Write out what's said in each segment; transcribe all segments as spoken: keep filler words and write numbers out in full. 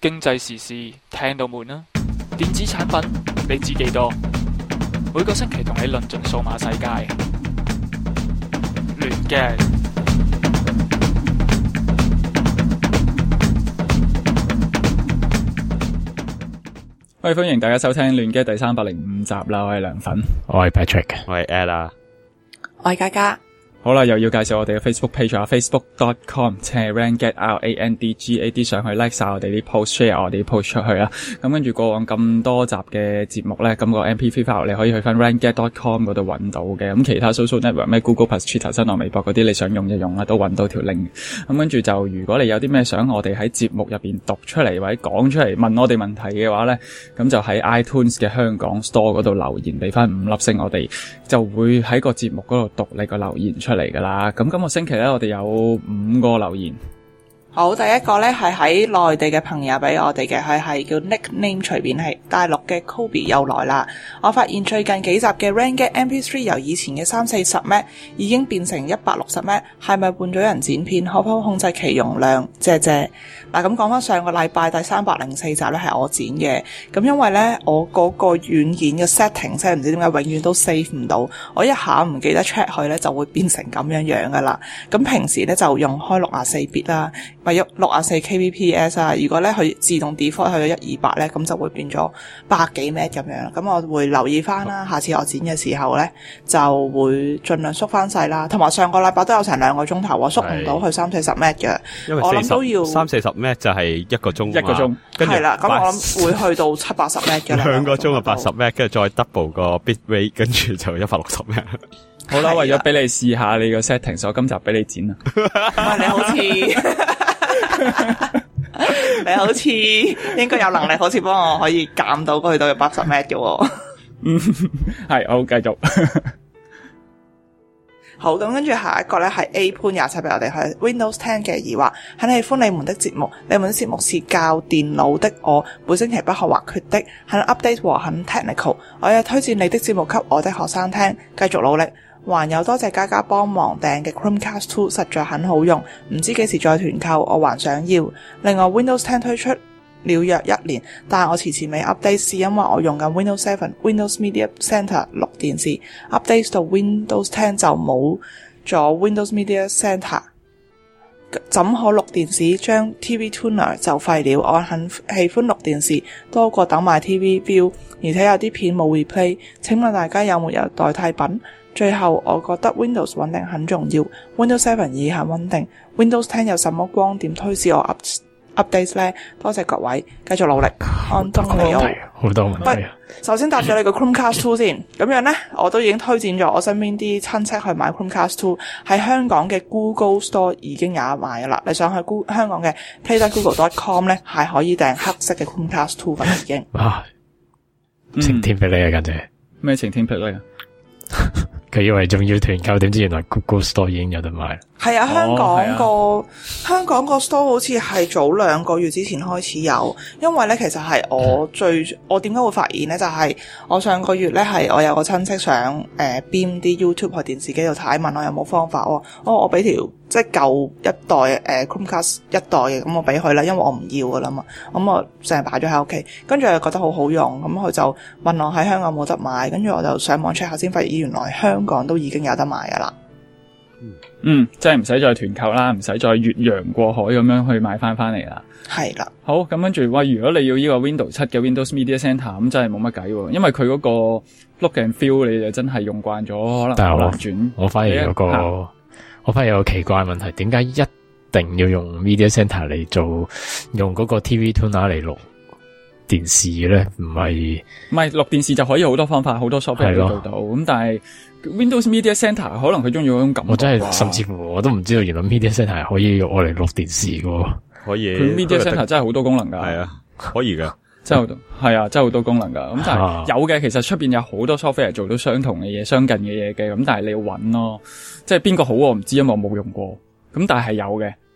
經濟時事聽到悶啦，電子產品你知幾多？每個星期同你論盡數碼世界，亂嘅。 喂，歡迎大家收聽亂嘅第三百零五集啦！我係涼粉， 我係 Patrick， 我係 Ella， 我係嘉嘉。 好啦，又要介紹我哋嘅 Facebook page 啊 ，facebook dot com 斜 randgad R A N D G A D 上去 like 晒我哋啲 post，share 我哋啲 post 出去啦。咁跟住過往咁多集嘅節目咧，咁個 M P three file 你可以去翻 randgad dot com 嗰度揾到嘅。咁其他 social network 咩 Google Plus、Twitter、新浪微博嗰啲，你想用就用啦，都揾到條 link。咁跟住就，如果你有啲咩想我哋喺節目入邊讀出嚟或者講出嚟問我哋問題嘅話咧，咁就喺 iTunes 嘅香港 store 嗰度留言，俾翻五粒星，我哋就會喺個節目嗰度讀你個留言出嚟噶啦。咁今個星期咧，我哋有五個留言。 好，第一個咧係喺內地嘅朋友俾我哋嘅，佢係叫 nickname 隨便係大陸嘅 Kobe 又來啦。我發現最近幾集嘅 randgad M P three 由以前嘅三四十 M B 已經變成一百六十 M B， 係咪換咗人剪片？可否控制其容量？謝謝。嗱，咁講翻上個禮拜第三百零四集咧係我剪嘅，咁因為咧我嗰個軟件嘅 setting 即係唔知點解永遠都 save 唔到，我一下唔記得 check 佢咧就會變成咁樣樣噶啦。咁平時咧就用開六十四 bit 啦。咪喐六十四 kbps 啊！如果咧佢自動 default 去咗一二八咧，咁就會變咗百幾 M B 咁樣。咁我會留意翻啦，下次我剪嘅時候咧就會盡量縮翻細啦。同埋上個禮拜都有成兩個鐘頭，我縮唔到去三四十 M B 嘅，我諗都要三四十 M B 就係一個鐘， 一個鐘。 係啦，咁我諗會去到七八十 M B 嘅啦。 兩個鐘啊，八十 M B， 跟住再 double 個 bit rate， 跟住就一百六十 M B。 好啦，為咗俾你試下你個 setting， 所以今集俾你剪啦。 唔係你好似。你好似應該有能力，好似幫我可以減到去到八十 M B 嘅。 嗯，係，好繼續。 好，咁跟住下一個咧係 A 潘廿七俾我哋係 Windows ten 嘅疑惑，很喜歡你們的節目，你們的節目是教電腦的我，每星期不可或缺的，很 update 和很 technical， 我也推薦你的節目給我的學生聽，繼續努力。還有多謝嘉嘉幫忙訂嘅 Chromecast two 實在很好用，唔知幾時再團購，我還想要。另外 Windows ten 推出了約一年，但係我遲遲未 update， 是因為我用緊 Windows seven Windows Media Center 錄電視 update 到 Windows ten 就冇咗 Windows Media Center， 怎可錄電視？將 T V Tuner 就廢了。我很喜歡錄電視多過等買 T V View， 而且有啲片冇 replay， 請問大家有沒有代替品？最後我覺得 Windows 穩定很重要， Windows seven 已很穩定， Windows ten 有什麼光點推薦我 up, update 呢？多謝各位，繼續努力。安東尼奧， 好多問題。 首先答咗你個 Chromecast two 先，咁樣呢，我都已經推薦咗我身邊啲親戚去買 Chromecast two， 喺香港嘅 Google Store 已經有得買噶啦。你想去香港嘅 play dot google dot com 呢，係可以訂黑色嘅 Chromecast two 咁已經。 哇！晴天霹靂啊，簡直咩晴天霹靂啊！ 佢以為仲要團購，點知原來 Google Store 已經有得買。 係啊，香港個、 哦啊、 香港個 store 好似係早兩個月之前開始有，因為咧其實係我最、嗯、我點解會發現咧，就係、是、我上個月咧係我有個親戚想誒編啲 YouTube 去電視機度睇，問我有冇方法喎，哦我俾條即係舊一代誒、呃、Chromecast 一代嘅，咁我俾佢啦，因為我唔要噶啦嘛，咁我成日擺咗喺屋企，跟住又覺得好好用，咁佢就問我喺香港冇得買，跟住我就上網 check 下先，發現原來香港都已經有得買噶啦。 嗯，即係唔使再團購啦，唔使再越洋過海咁樣去買翻翻嚟啦。 係啦， 好，咁跟住喂，如果你要呢個 Windows 七嘅 Windows Media Center， 咁真係冇乜計喎，因為佢嗰個 look and feel 你就真係用慣咗，可能好難轉。 我反而有個，我反而有個奇怪問題，點解一定要用 Media Center 嚟做，用嗰個 T V Tuner 嚟錄電視咧？唔係， 唔係錄電視就可以好多方法，好多 software 都做到，咁但係 Windows Media Center 可能佢中意嗰種感覺。 我真係甚至乎我都唔知道，原來 Media Center 係可以用我嚟錄電視㗎。 可以， 佢 Media Center 真係好多功能㗎。係啊，可以㗎， 真係好多，係啊，真係好多功能㗎。咁但係有嘅，其實出邊有好多 software 做到相同嘅嘢、相近嘅嘢嘅，咁但係你要揾咯，即係邊個好我唔知，因為我冇用過。咁但係係有嘅。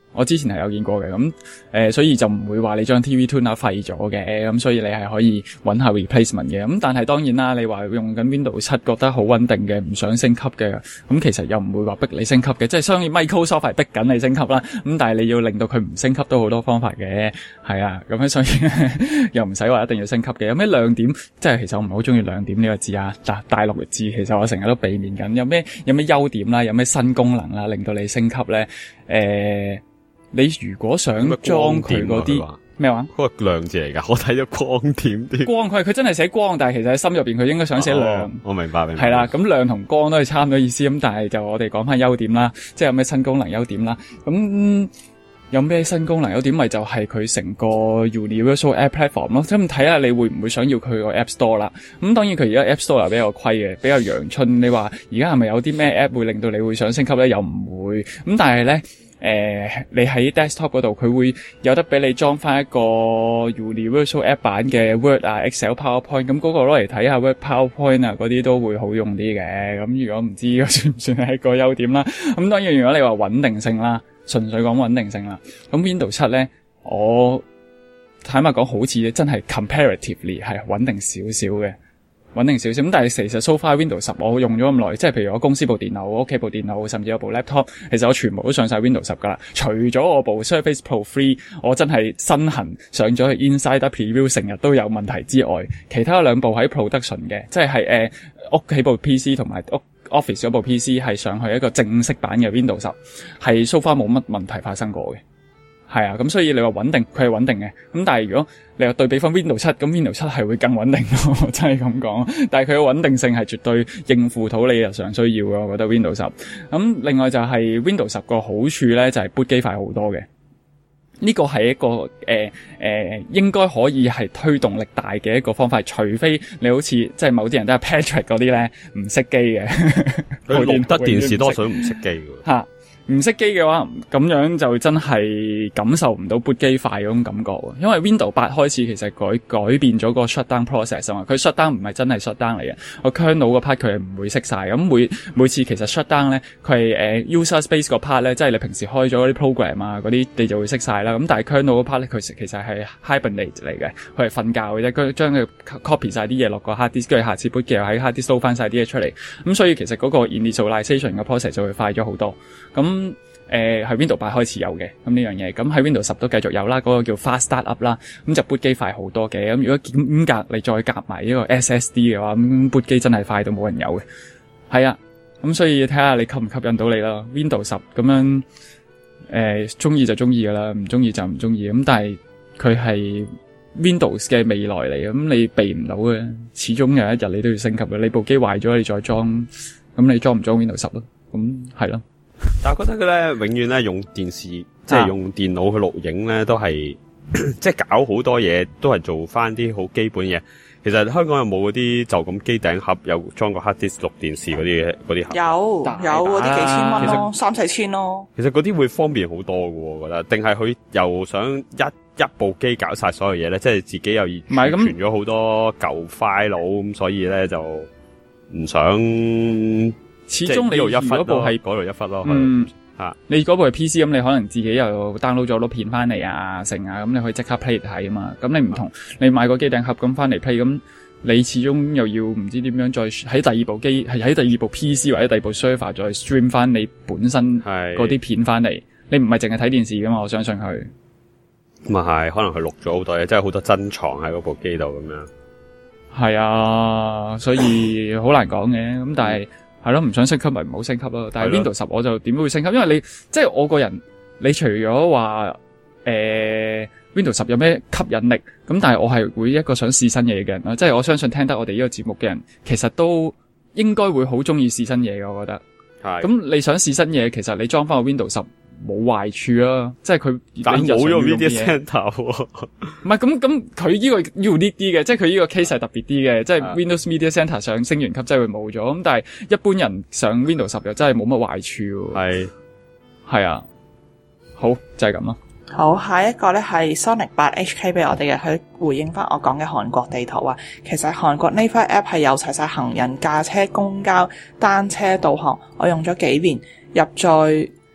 我之前係有見過嘅，咁誒、呃，所以就唔會話你將 T V Tuner 廢咗嘅，咁所以你係可以揾下 replacement 嘅。咁但係當然啦，你話用緊 Windows 七覺得好穩定嘅，唔想升級嘅，咁其實又唔會話逼你升級嘅，即係相應 Microsoft 係逼緊你升級啦。咁但係你要令到佢唔升級都好多方法嘅，係啊，咁樣所以又唔使話一定要升級嘅。有咩亮點？即係其實我唔係好中意亮點呢個字啊，大大陸嘅字其實我成日都避免緊。有咩有咩優點啦？有咩新功能啦？令到你升級咧？誒、呃。你如果想裝佢嗰啲咩話？ 嗰個亮字嚟噶，我睇咗光點啲。光佢佢真係寫光，但係其實喺心入邊佢應該想寫亮。 哦、我明白明白。 係啦，咁亮同光都係差唔多意思。咁但係就我哋講翻優點啦，即係有咩新功能優點啦。咁、嗯、有咩新功能優點咪就係佢成個 Universal App Platform 咯。咁睇下你會唔會想要佢個 App Store 啦。咁當然佢而家 App Store 比較虧嘅，比較陽春。你話而家係咪有啲咩 App 會令到你會想升級咧？又唔會。咁但係咧。誒、呃，你喺 desktop 嗰度，佢會有得俾你裝翻一個 Universal App 版嘅 Word 啊、Excel、PowerPoint，咁嗰個攞嚟睇下 Word、PowerPoint 啊嗰啲都會好用啲嘅。咁如果唔知算唔算係一個優點啦？咁當然如果你話穩定性啦，純粹講穩定性啦，咁 Windows 七咧，我坦白講好似真係 comparatively 係穩定少少嘅。穩定少少，咁但係其實 so far Windows 十我用咗咁耐，即係譬如我公司部電腦、我屋企部電腦，甚至有部 laptop， 其實我全部都上晒 Windows 十噶啦。除咗我部 Surface Pro 三，我真係身痕上咗去 Insider Preview， 成日都有問題之外，其他兩部喺 Production 嘅，即係係誒屋企部 P C 同埋屋 Office 嗰部 P C 係上去一個正式版嘅 Windows 十，係 so far 冇乜問題發生過嘅。係啊，咁所以你話穩定，佢係穩定嘅。咁但係如果你話對比翻 Windows 七，咁 Windows 七係會更穩定咯，真係咁講。但係佢嘅穩定性係絕對應付到你日常需要嘅，我覺得 Windows 十。咁另外就係 Windows 十個好處咧，就係 boot 機快好多嘅。呢個係一個誒誒、呃呃，應該可以係推動力大嘅一個方法，除非你好似即係某啲人都係 Patrick 嗰啲咧唔熄機嘅， 佢錄得電視多數都唔熄機嘅。吓。 唔熄機嘅話，咁樣就真係感受唔到 boot 機快嗰種感覺。因為 Windows 八開始其實改改變咗個 shutdown process 啊嘛，佢 shutdown 唔係真係 shutdown 嚟嘅，個 kernel 個 part 佢係唔會熄晒。咁每每次其實 shutdown 咧，佢係誒、呃、user space 個 part 咧，即係你平時開咗嗰啲 program 啊嗰啲，你就會熄晒啦。咁但係 kernel 個 part 咧，佢其實係 hibernate 嚟嘅，佢係瞓覺嘅啫。佢將佢 copy 晒啲嘢落個 hard disk，跟住下次 boot 機又喺 hard disk 收翻晒啲嘢出嚟。咁所以其實嗰個 initialization 嘅 process 就會快咗好多。咁誒係 Windows 八開始有嘅，咁呢樣嘢，咁喺 Windows 十都繼續有啦，嗰、那個叫 Fast Start Up 啦，咁就 boot 機快好多嘅。咁如果兼夾你再夾埋呢個 S S D 嘅話，咁 boot 機真係快到冇人有嘅。係啊，咁所以睇下你吸唔吸引到你啦。Windows 十咁樣誒，中、呃、意就中意噶啦，唔中意就唔中意。咁但係佢係 Windows 嘅未來嚟，咁你避唔到嘅，始終有一日你都要升級嘅。你部機壞咗，你再裝，咁你裝唔裝 Windows 十咯？咁係咯。 但係覺得佢咧，永遠咧用電視，即係用電腦去錄影咧，都係即係搞好多嘢，都係做翻啲好基本嘢。其實香港有冇嗰啲就咁機頂盒有裝個 hard disk 錄電視嗰啲嗰啲盒？ 有有嗰啲幾千蚊咯，三四千咯。 其實嗰啲會方便好多㗎喎，我覺得。定係佢又想一一部機搞晒所有嘢咧，即係自己又唔係咁存咗好多舊 file 咁，所以咧就唔想。 始終你度一忽嗰部係嗰度一忽咯， 嗯吓， 你嗰部係 P C 咁，你可能自己又 download 咗啲片翻嚟啊，成啊，咁你可以即刻 play 睇啊嘛。咁你唔同，你買個機頂盒咁翻嚟 play，咁你始終又要唔知點樣再喺第二部機，係喺第二部 P C 或者第二部 server 再 stream 翻你本身嗰啲片翻嚟。你唔係淨係睇電視噶嘛？我相信佢。 咁啊係，可能佢錄咗好多嘢，即係好多珍藏喺嗰部機度咁樣。 係啊，所以好難講嘅。咁但係。係咯，唔想升級咪唔好升級咯。但係 Windows 十我就點會升級？因為你即係我個人，你除咗話誒 Windows 十有咩吸引力，咁但係我係會一個想試新嘢嘅人啦。即係我相信聽得我哋呢個節目嘅人，其實都應該會好中意試新嘢嘅。我覺得係。咁你想試新嘢，其實你裝翻個 Windows 十冇壞處啊。即係佢但冇用 Media Center。 唔係咁咁，佢呢個要呢啲嘅，即係佢呢個 case 係特別啲嘅，即係 Windows Media Center 上升完級真係會冇咗。咁但係一般人上 Windows 十又真係冇乜壞處。係係啊，好就係咁咯。 好，下一個咧係 Sonic 八 H K 俾我哋嘅，去回應翻我講嘅韓國地圖啊。其實韓國呢塊 app 係有齊晒行人、駕車、公交、單車導航，我用咗幾年，入在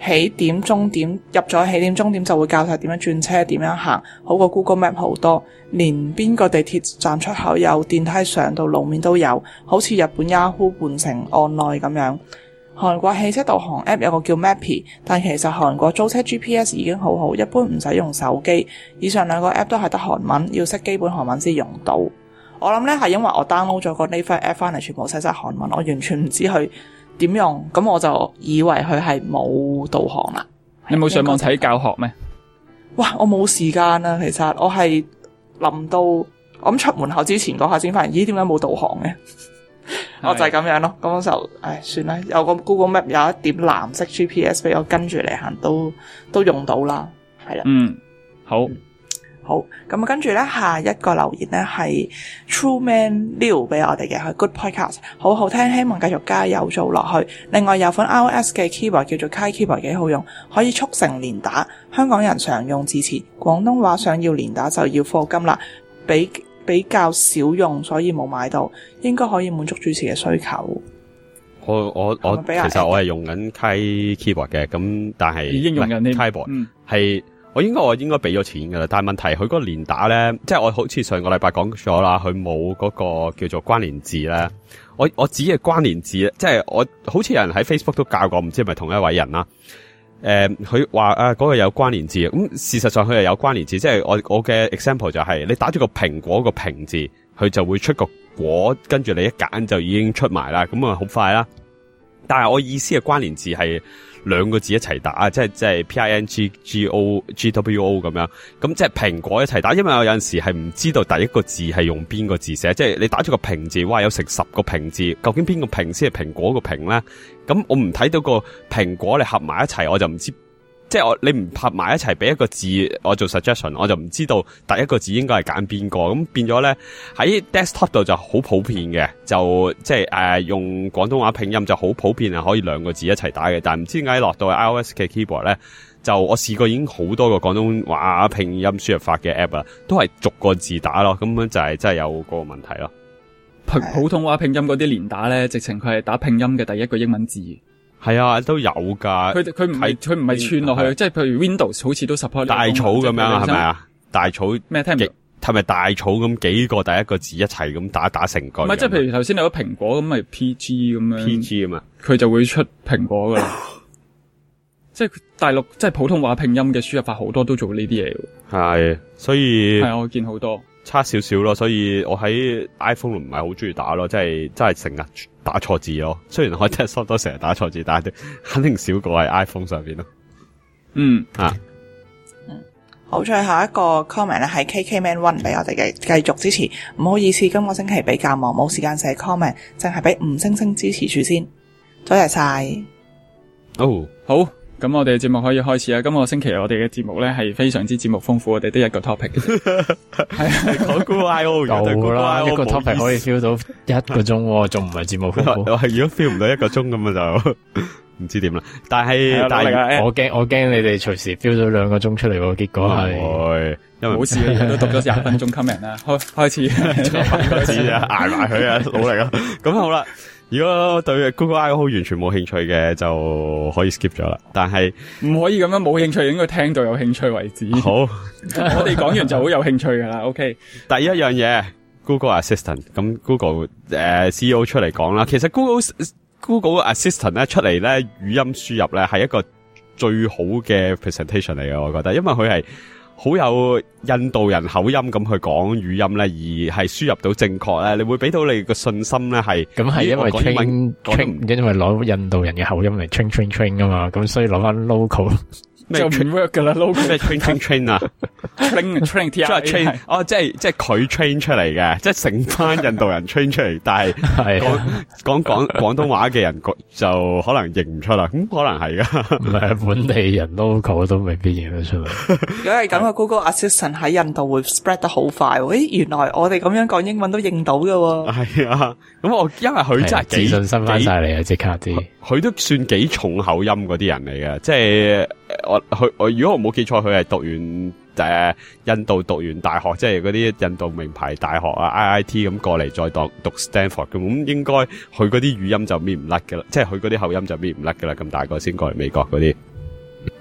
起點終點，入咗起點終點就會教晒點樣轉車點樣行，好過 Google Map 好多，連邊個地鐵站出口有電梯上到路面都有，好似日本 Yahoo 換成案內咁樣。韓國汽車導航 App 有個叫 Mappy， 但其實韓國租車 G P S 已經好好，一般唔使用手機。以上兩個 App 都係得韓文，要識基本韓文先用到。我諗呢係因為我 download 咗個 Naver App 翻嚟，全部寫晒韓文，我完全唔知佢點用，咁我就以為佢係冇導航啦。 你冇上網睇教學咩？ 哇，我冇時間啊！其實我係臨到我諗出門口之前嗰下先發現，咦，點解冇導航嘅？我就係咁樣咯。咁我就唉算啦，有個 Google Map 有一點藍色 G P S 俾我跟住嚟行，都都用到啦。係啦， 嗯，好。嗯好，咁跟住咧，下一個留言咧係 True Man Liu 俾我哋嘅，係 Good Podcast， 好好聽，希望繼續加油做落去。另外有款 iOS 嘅 keyboard 叫做 Kai Keyboard 幾好用，可以速成連打，香港人常用字詞，廣東話想要連打就要課金啦，比比較少用，所以冇買到，應該可以滿足主持嘅需求。 我我我其實我係用緊 Kai Keyboard 嘅，咁但係已經用緊 Keyboard 係。我應該我應該俾咗錢噶啦，但係問題佢嗰個連打咧，即係我好似上個禮拜講咗啦，佢冇嗰個叫做關聯字咧。我我指嘅關聯字，即係我好似有人喺 Facebook 都教過，唔知係咪同一位人啦。誒、呃，佢話啊嗰個有關聯字，咁、嗯、事實上佢係有關聯字，即係我我嘅 example 就係、是、你打咗個蘋果個蘋字，佢就會出個果，跟住你一揀就已經出埋啦，咁啊好快啦。但係我意思嘅關聯字係兩個字一齊打，即係即係 P I N G G O G W O 咁樣，咁即係蘋果一齊打。因為我有陣時係唔知道第一個字係用邊個字寫，即係你打咗個蘋字，哇有成十個蘋字，究竟邊個蘋先係蘋果個蘋咧？咁我唔睇到個蘋果你合埋一齊，我就唔知。即係我你唔合埋一齊俾一個字我做 suggestion， 我就唔知道第一個字應該係揀邊個，咁變咗咧喺 desktop 度就好普遍嘅，就即係誒、呃、用廣東話拼音就好普遍係可以兩個字一齊打嘅，但係唔知點解落到 iOS 嘅 keyboard 咧，就我試過已經好多個廣東話拼音輸入法嘅 app 啦，都係逐個字打咯，咁樣就係真係有嗰個問題咯。 普通話拼音嗰啲連打咧，直情佢係打拼音嘅第一個英文字。 係啊，都有噶。佢佢唔係佢唔係串落去，即係譬如 Windows 好似都 support 大草咁樣係咪啊？大草咩聽唔明？ 係咪大草咁幾個第一個字一齊咁打打成句？ 唔係，即係譬如頭先有個蘋果咁，咪 P G 咁樣。 P G 啊嘛， 佢就會出蘋果噶啦。即係大陸即係普通話拼音嘅輸入法好多都做呢啲嘢。係， 所以係我見好多。 差少少咯，所以我喺 iPhone 唔係好中意打咯，即係真係成日打錯字咯。雖然我 desktop 都成日打錯字，但係肯定少過喺 iPhone 上邊咯。 嗯啊， 嗯，好，最後一個 comment 咧係 K K Man One 俾我哋嘅，繼續支持。唔好意思，今個星期比較忙，冇時間寫 comment，淨係俾五星星支持住先，多謝晒。 哦， 好。咁我哋嘅節目可以開始啦。今個星期我哋嘅節目咧係非常之節目豐富，我哋得一個 topic。 係啊，講 Google I O 夠啦，一個 topic 可以 feel 到一個鐘，仲唔係節目豐富？ 我係如果 feel 唔到一個鐘咁就唔知點啦。但係但係我驚我驚你哋隨時 feel 到兩個鐘出嚟喎，結果係因為冇事，都讀咗廿分鐘 comment 啦。開開始， 開始啊，挨埋佢啊，努力啊。咁好啦。如果對 Google I O 完全冇興趣嘅，就可以 skip 咗啦。但係唔可以咁樣冇興趣，應該聽到有興趣為止。 好， 我哋講完就好有興趣噶啦。OK， 第一樣嘢 Google Assistant， 咁 Google 誒、呃、C E O 出嚟講啦。其實 Google Google Assistant 咧出嚟咧語音輸入咧係一個最好嘅 presentation 嚟嘅，我覺得，因為佢係好有印度人口音咁去講語音咧，而係輸入到正確咧，你會俾到你個信心咧係。 咁係因為 train train，因為攞印度人嘅口音嚟 train train train 噶嘛，咁所以攞翻 local 就唔 work 噶啦 ，local 咩 train train train 啊 ，train train T R A 哦，即係即係佢 train 出嚟嘅，即係成班印度人 train 出嚟，但係講講講廣東話嘅人就可能認唔出啦，咁可能係噶， 唔係本地人 local 都未必認得出嚟。 如果係咁嘅 Google Assistant 喺印度會 spread 得好快，誒，原來我哋咁樣講英文都認到嘅喎。係啊，咁我因為佢真係自信心翻晒嚟啊，即刻啲， 佢都算幾重口音嗰啲人嚟嘅，即係我佢我如果我冇記錯，佢係讀完誒、呃、印度讀完大學，即係嗰啲印度名牌大學啊 I I T 咁過嚟再讀讀 Stanford 咁，咁應該佢嗰啲語音就搣唔甩㗎啦，即係佢嗰啲口音就搣唔甩㗎啦，咁大個先過嚟美國嗰啲。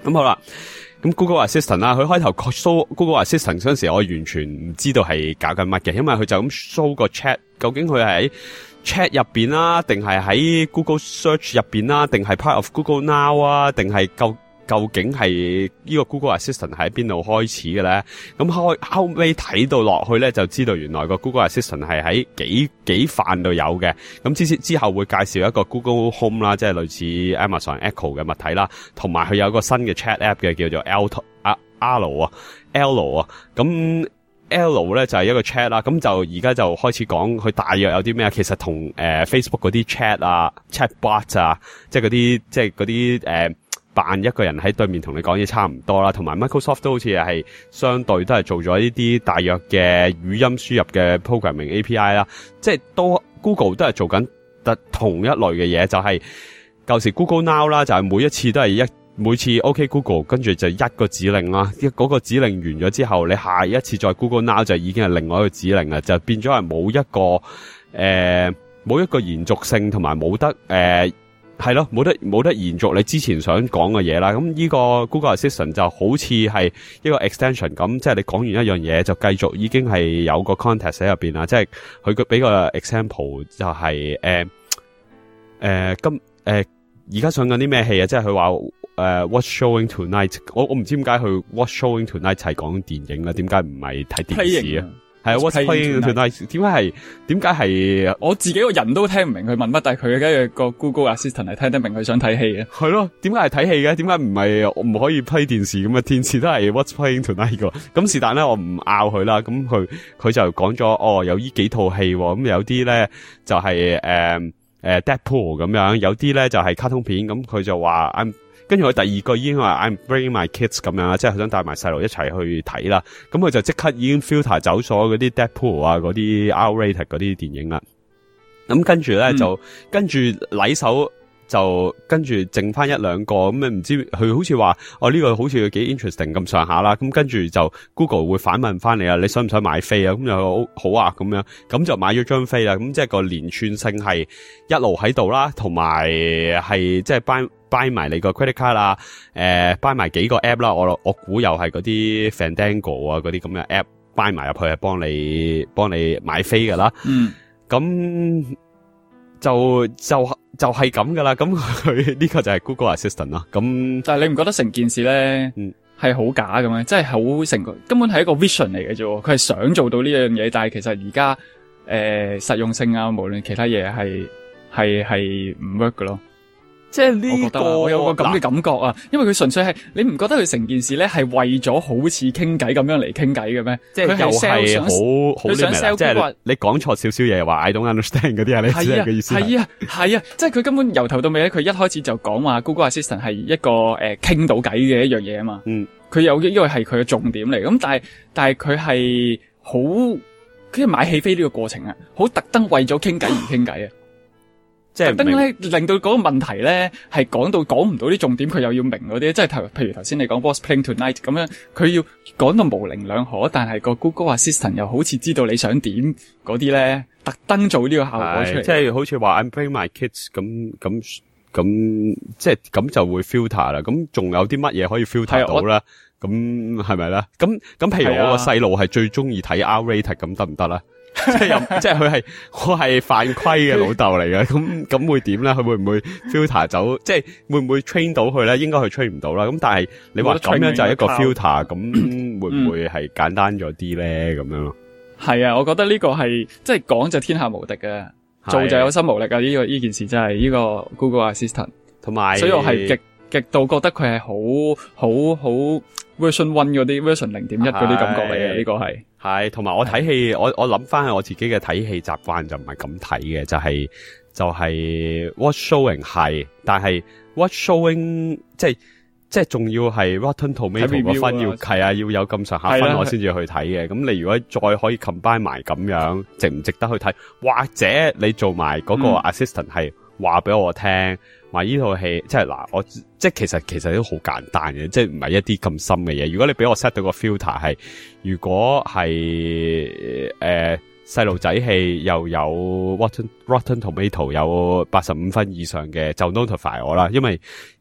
咁好啦，咁 Google Assistant 啦，佢開頭 show Google Assistant 嗰陣時，我完全唔知道係搞緊乜嘅，因為佢就咁 show 個 chat，究竟佢係喺 chat 入邊啦，定係喺 Google Search 入邊啦，定係 part of Google Now 啊，定係究究竟係呢個 Google Assistant 喺邊度開始嘅咧？咁開後尾睇到落去咧，就知道原來個 Google Assistant 係喺幾幾範度有嘅。咁之之後會介紹一個 Google Home 啦，即係類似 Amazon Echo 嘅物體啦，同埋佢有一個新嘅 chat app 嘅，叫做 L 啊 L 啊 L 啊。咁 L 咧就係一個 chat 啦。咁就而家就開始講佢大約有啲咩，其實同誒、呃、Facebook 嗰啲 chat 啊 chatbot 啊，即係嗰啲即係嗰啲誒。扮一個人喺對面同你講嘢差唔多啦，同埋 Microsoft 都好似係相對都係做咗呢啲大約嘅語音輸入嘅 programming A P I 啦，即係都 Google 都係做緊得同一類嘅嘢，就係舊時 Google Now 啦，就係每一次都係一每次 OK Google 跟住就一個指令啦，一嗰個指令完咗之後，你下一次再 Google Now 就已經係另外一個指令啦，就變咗係冇一個誒冇、呃、一個延續性，同埋冇得誒。呃係咯，冇得冇得延續你之前想講嘅嘢啦。咁呢個 Google Assistant 就好似係一個 extension 咁，即係你講完一樣嘢就繼續已經係有個 context 喺入邊啦。即係佢個俾個 example 就係誒誒今誒而家上緊啲咩戲啊？即係佢話誒 What's showing tonight？ 我我唔知點解佢 What's showing tonight 係講電影啦？點解唔係睇電視啊？係 What's playing tonight？ 點解係？點解係？ 我自己個人都聽唔明佢問乜，但係佢嘅個 Google Assistant 係聽得明佢想睇戲嘅。 係咯，點解係睇戲嘅？點解唔係我唔可以 play 電視咁啊？電視都係 What's playing tonight 個。咁是但咧，我唔拗佢啦。咁佢佢就講咗，哦，有呢幾套戲，咁有啲咧就係誒誒 Deadpool 咁樣，有啲咧就係卡通片。咁佢就話 I'm。跟住佢第二個已經話 I'm bringing my kids 咁樣啦，即係佢想帶埋細路一齊去睇啦。咁佢就即刻已經 filter 走咗嗰啲 Deadpool 啊，嗰啲 R-rated 嗰啲電影啦。咁跟住咧、嗯、就跟住禮手就跟住剩翻一兩個咁，唔知佢好似話哦呢、這個好似幾 interesting 咁上下啦。咁跟住就 Google 會反問翻你啊，你想唔想買飛啊？咁就好啊咁樣，咁就買咗張飛啦。咁即係個連串性係一路喺度啦，同埋係即係 buy buy 埋你個 credit card 啦，誒 buy 埋幾個 app 啦。我我估又係嗰啲 Fandango 啊嗰啲咁嘅 app buy 埋入去係幫你幫你買飛噶啦。嗯，咁就就就係咁噶啦。咁佢呢個就係 Google Assistant 啦。咁但係你唔覺得成件事咧係好假咁樣？即係好成個根本係一個 vision 嚟嘅啫。佢係想做到呢樣嘢，但係其實而家誒實用性啊，無論其他嘢係係係唔 work 噶咯。 即係呢個， 我有個咁嘅感覺啊，因為佢純粹係你唔覺得佢成件事咧係為咗好似傾偈咁樣嚟傾偈嘅咩？即係又係好好 limit， 即係你講錯少少嘢話 I don't understand 嗰啲啊，你知係嘅意思係啊係啊，即係佢根本由頭到尾咧，佢一開始就講話 Google Assistant 係一個誒傾到偈嘅一樣嘢啊嘛。嗯，佢有呢個係佢嘅重點嚟，咁但係但係佢係好佢買戲飛呢個過程啊，好特登為咗傾偈而傾偈啊。即係特登咧，令到嗰個問題咧係講到講唔到啲重點，佢又要明嗰啲，即係頭，譬如頭先你講 What's playing tonight 咁樣，佢要講到模棱兩可，但係個 Google Assistant 又好似知道你想點嗰啲咧，特登做呢個效果出嚟， 即係好似話 I'm bringing my kids 咁咁咁，即係咁就會 filter 啦。咁仲有啲乜嘢可以 filter 到咧？咁係咪咧？咁咁譬如我個細路係最中意睇 R-rated 咁得唔得咧？即係又即係佢係我係犯規嘅老豆嚟嘅，咁咁會點咧？佢會唔會 filter 走？即係會唔會 train 到佢咧？應該佢 train 唔到啦。咁但係你話咁樣就係一個 filter，咁會唔會係簡單咗啲咧？咁樣咯。係啊，我覺得呢個係即係講就天下無敵嘅，做就有心無力啊！呢個呢件事真係呢個 Google Assistant，同埋，所以我係極極度覺得佢係好好好 version one 嗰啲 version 零點一嗰啲感覺嚟嘅，呢個係。 係，同埋我睇戲，我我諗翻起我自己嘅睇戲習慣就唔係咁睇嘅，就係、是、就係、是、What's showing 係，但係 What's showing 即係即係仲要係 Rotten Tomato 個分要係啊，要有咁上下分我先至去睇嘅。咁你如果再可以 combine 埋咁樣，值唔值得去睇？或者你做埋嗰個 assistant 係話俾我聽。話呢套戲即係嗱，我即係其實其實都好簡單嘅，即係唔係一啲咁深嘅嘢。如果你俾我 set 到個 filter 係，如果係誒細路仔戲又有 Rotten Rotten Tomato 有八十五分以上嘅，就 notify 我啦。因為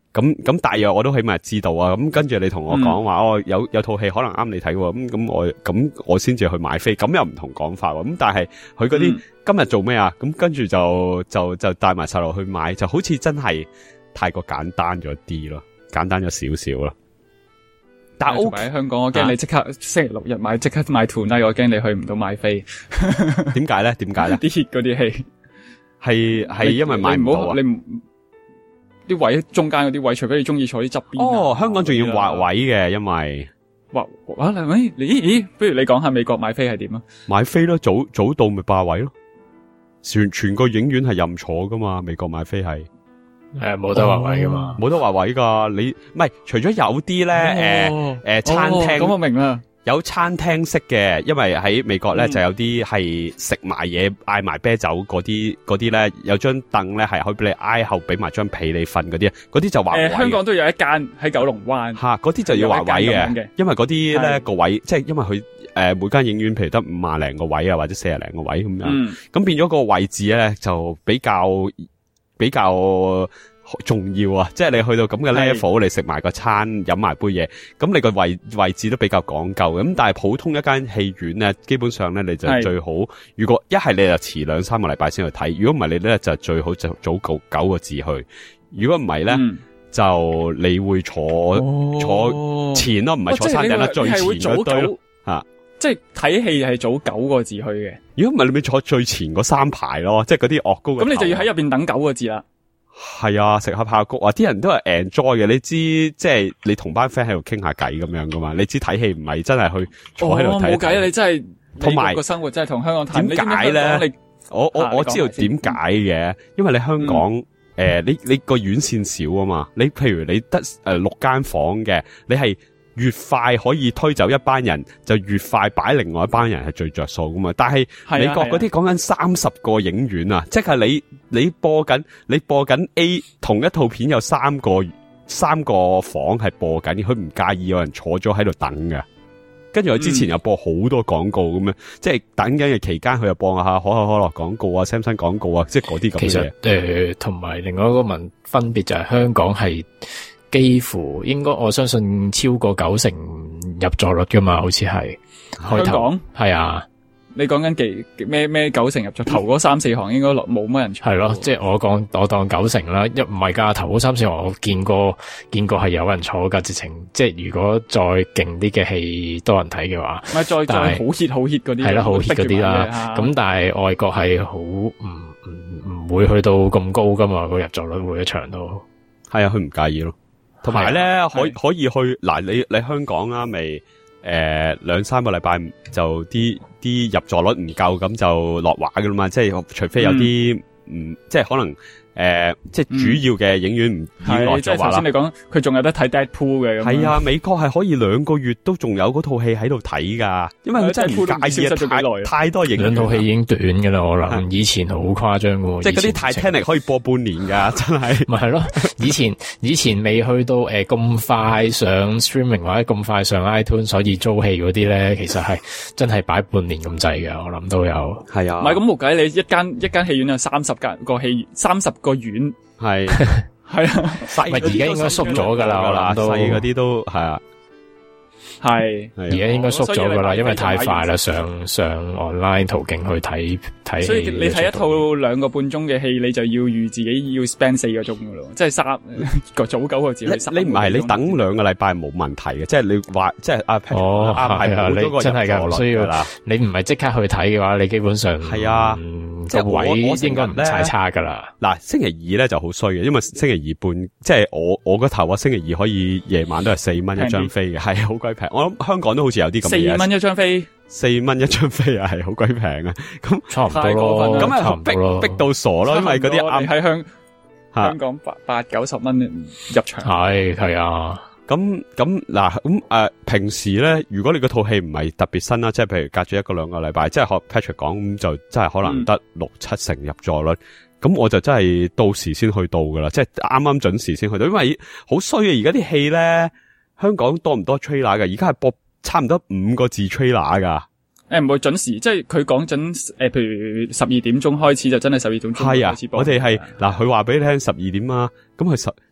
咁咁大約我都起碼知道啊。咁跟住你同我講話、嗯，哦有有套戲可能啱你睇喎，咁咁我咁我先至去買飛，咁又唔同講法喎。咁但係佢嗰啲今日做咩啊？咁跟住就就就帶埋細路去買，就好似真係太過簡單咗啲咯，簡單咗少少咯。但係喺香港，我驚你即刻星期六日買，即刻買 tonight， 我驚你去唔到買飛。 點解咧？點解咧？ 啲 hit 嗰啲戲係係因為買唔到啊！ 你唔啲位中間嗰啲位，除非你中意坐啲側邊。 哦，香港仲要劃位嘅，因為劃啊！你你咦？不如你講下美國買飛係點啊？ 買飛咯，早早到咪霸位咯。全全個影院係任坐噶嘛，美國買飛係。 誒，冇得劃位噶嘛， 冇得劃位噶。你唔係除咗有啲咧，誒誒，餐廳咁我明啦， 有餐廳式嘅，因為喺美國咧就有啲係食埋嘢，嗌埋啤酒嗰啲，嗰啲咧有張凳咧係可以俾你挨後，俾埋張被你瞓嗰啲，嗰啲就劃位。 誒，香港都有一間喺九龍灣吓，嗰啲就要劃位嘅，因為嗰啲咧個位，即係因為佢誒每間影院譬如得五萬零個位啊，或者四十零個位咁樣，咁、嗯、變咗個位置咧就比較。比較重要啊！即係你去到咁嘅 level，你食埋個餐，飲埋杯嘢，咁你個位位置都比較講究。咁但係普通一間戲院咧，基本上咧你就最好，如果一係你就遲兩三個禮拜先去睇，如果唔係你咧就最好就早九九個字去。如果唔係咧，就你會坐、哦、坐前咯，唔係坐山頂啦，最前嗰堆咯吓。 即係睇戲係早九個字去嘅， 如果唔係你咪坐最前嗰三排咯，即係嗰啲樂高。 咁你就要喺入邊等九個字啦。 係啊，食下爆谷啊，啲人都係 enjoy 嘅。你知即係你同班 friend 喺度傾下偈咁樣噶嘛？你知睇戲唔係真係去坐喺度睇。冇計啊！ 你真係同埋個生活真係同香港睇。 點解咧？我我我知道點解嘅，因為你香港誒、嗯呃，你你個院線少啊嘛。你譬如你得誒、呃、六間房嘅，你係。越快可以推走一班人，就越快擺另外一班人係最着數噶嘛。但係美國嗰啲講緊三十個影院啊，即係你你播緊你播緊 A 同一套片有三個三個房係播緊，佢唔介意有人坐咗喺度等嘅。跟住佢之前又播好多廣告咁樣、嗯，即係等緊嘅期間佢又播下可口可樂廣告啊、Samsung 廣告啊，即係嗰啲咁嘅嘢。其實誒，同、呃、埋另外一個問分別就係香港係。幾乎應該我相信超過九成入座率噶嘛，好似係開頭係啊。 你講緊幾咩咩九成入座？頭嗰三四行應該落冇乜人坐。係咯，即係我講我當九成啦，一唔係噶，頭嗰三四行我見過見過係有人坐噶，直情即係如果再勁啲嘅戲多人睇嘅話，咪再再好 hit 好 hit 嗰啲係啦，好 hit 嗰啲啦。咁但係外國係好唔唔唔會去到咁高噶嘛，個入座率每一場都係啊，佢唔介意咯。同埋咧，可以可以去嗱，你你香港啊，咪誒兩三個禮拜就啲啲入座率唔夠，咁就落畫噶啦嘛。即係除非有啲唔、嗯、即係可能誒、呃，即係主要嘅影院唔要落座畫啦。即係頭先你講，佢仲有得睇 Deadpool 嘅。係啊，美國係可以兩個月都仲有嗰套戲喺度睇噶，因為佢真係唔介意啊，太太多影院。兩套戲已經短噶啦，我諗以前好誇張噶。即係嗰啲 Titanic 可以播半年噶，真係。咪係咯，以前以前未去到誒咁、呃、快上 streaming 或者咁快上 iTunes，所以租戲嗰啲咧，其實係真係擺半年咁滯嘅，我諗都有。係啊，唔係咁冇計，你一間一間戲院有三十間個戲，三十個院係係啊，細而家應該縮咗噶啦，我諗都細嗰啲都係啊。係，而家應該縮咗噶啦，因為太快啦，上上 online 途徑去睇睇戲。所以你睇一套兩個半鐘嘅戲，你就要預自己要 spend 四個鐘噶咯，即係三個早九個字去三。你唔係你等兩個禮拜冇問題嘅，即係你話即係阿哦係啊，你真係噶，需要啦。你唔係即刻去睇嘅話，你基本上係啊，即係位應該唔太差噶啦。嗱，星期二咧就好衰嘅，因為星期二半即係我我嗰頭啊，星期二可以夜晚都係四蚊一張飛嘅，係好鬼平。我諗香港都好似有啲咁嘅嘢，四蚊一張飛，四蚊一張飛啊，係好鬼平啊！咁差唔多咯，咁啊逼逼到傻咯，因為嗰啲啱喺香香港八八九十蚊入場，係係啊。咁咁嗱咁誒，平時咧，如果你嗰套戲唔係特別新啦，即係譬如隔住一個兩個禮拜，即係學 Patrick 講咁，就真係可能得六七成入座率。咁、嗯、我就真係到時先去到噶啦，即係啱啱準時先去到，因為好衰啊！而家啲戲咧。香港多唔多 trailer 噶？而家係播差唔多五個字 trailer 噶。誒，唔會準時，即係佢講準誒，譬如十二點鐘開始就真係十二點鐘開始播。係啊，我哋係嗱，佢話俾你聽十二點啊，咁佢十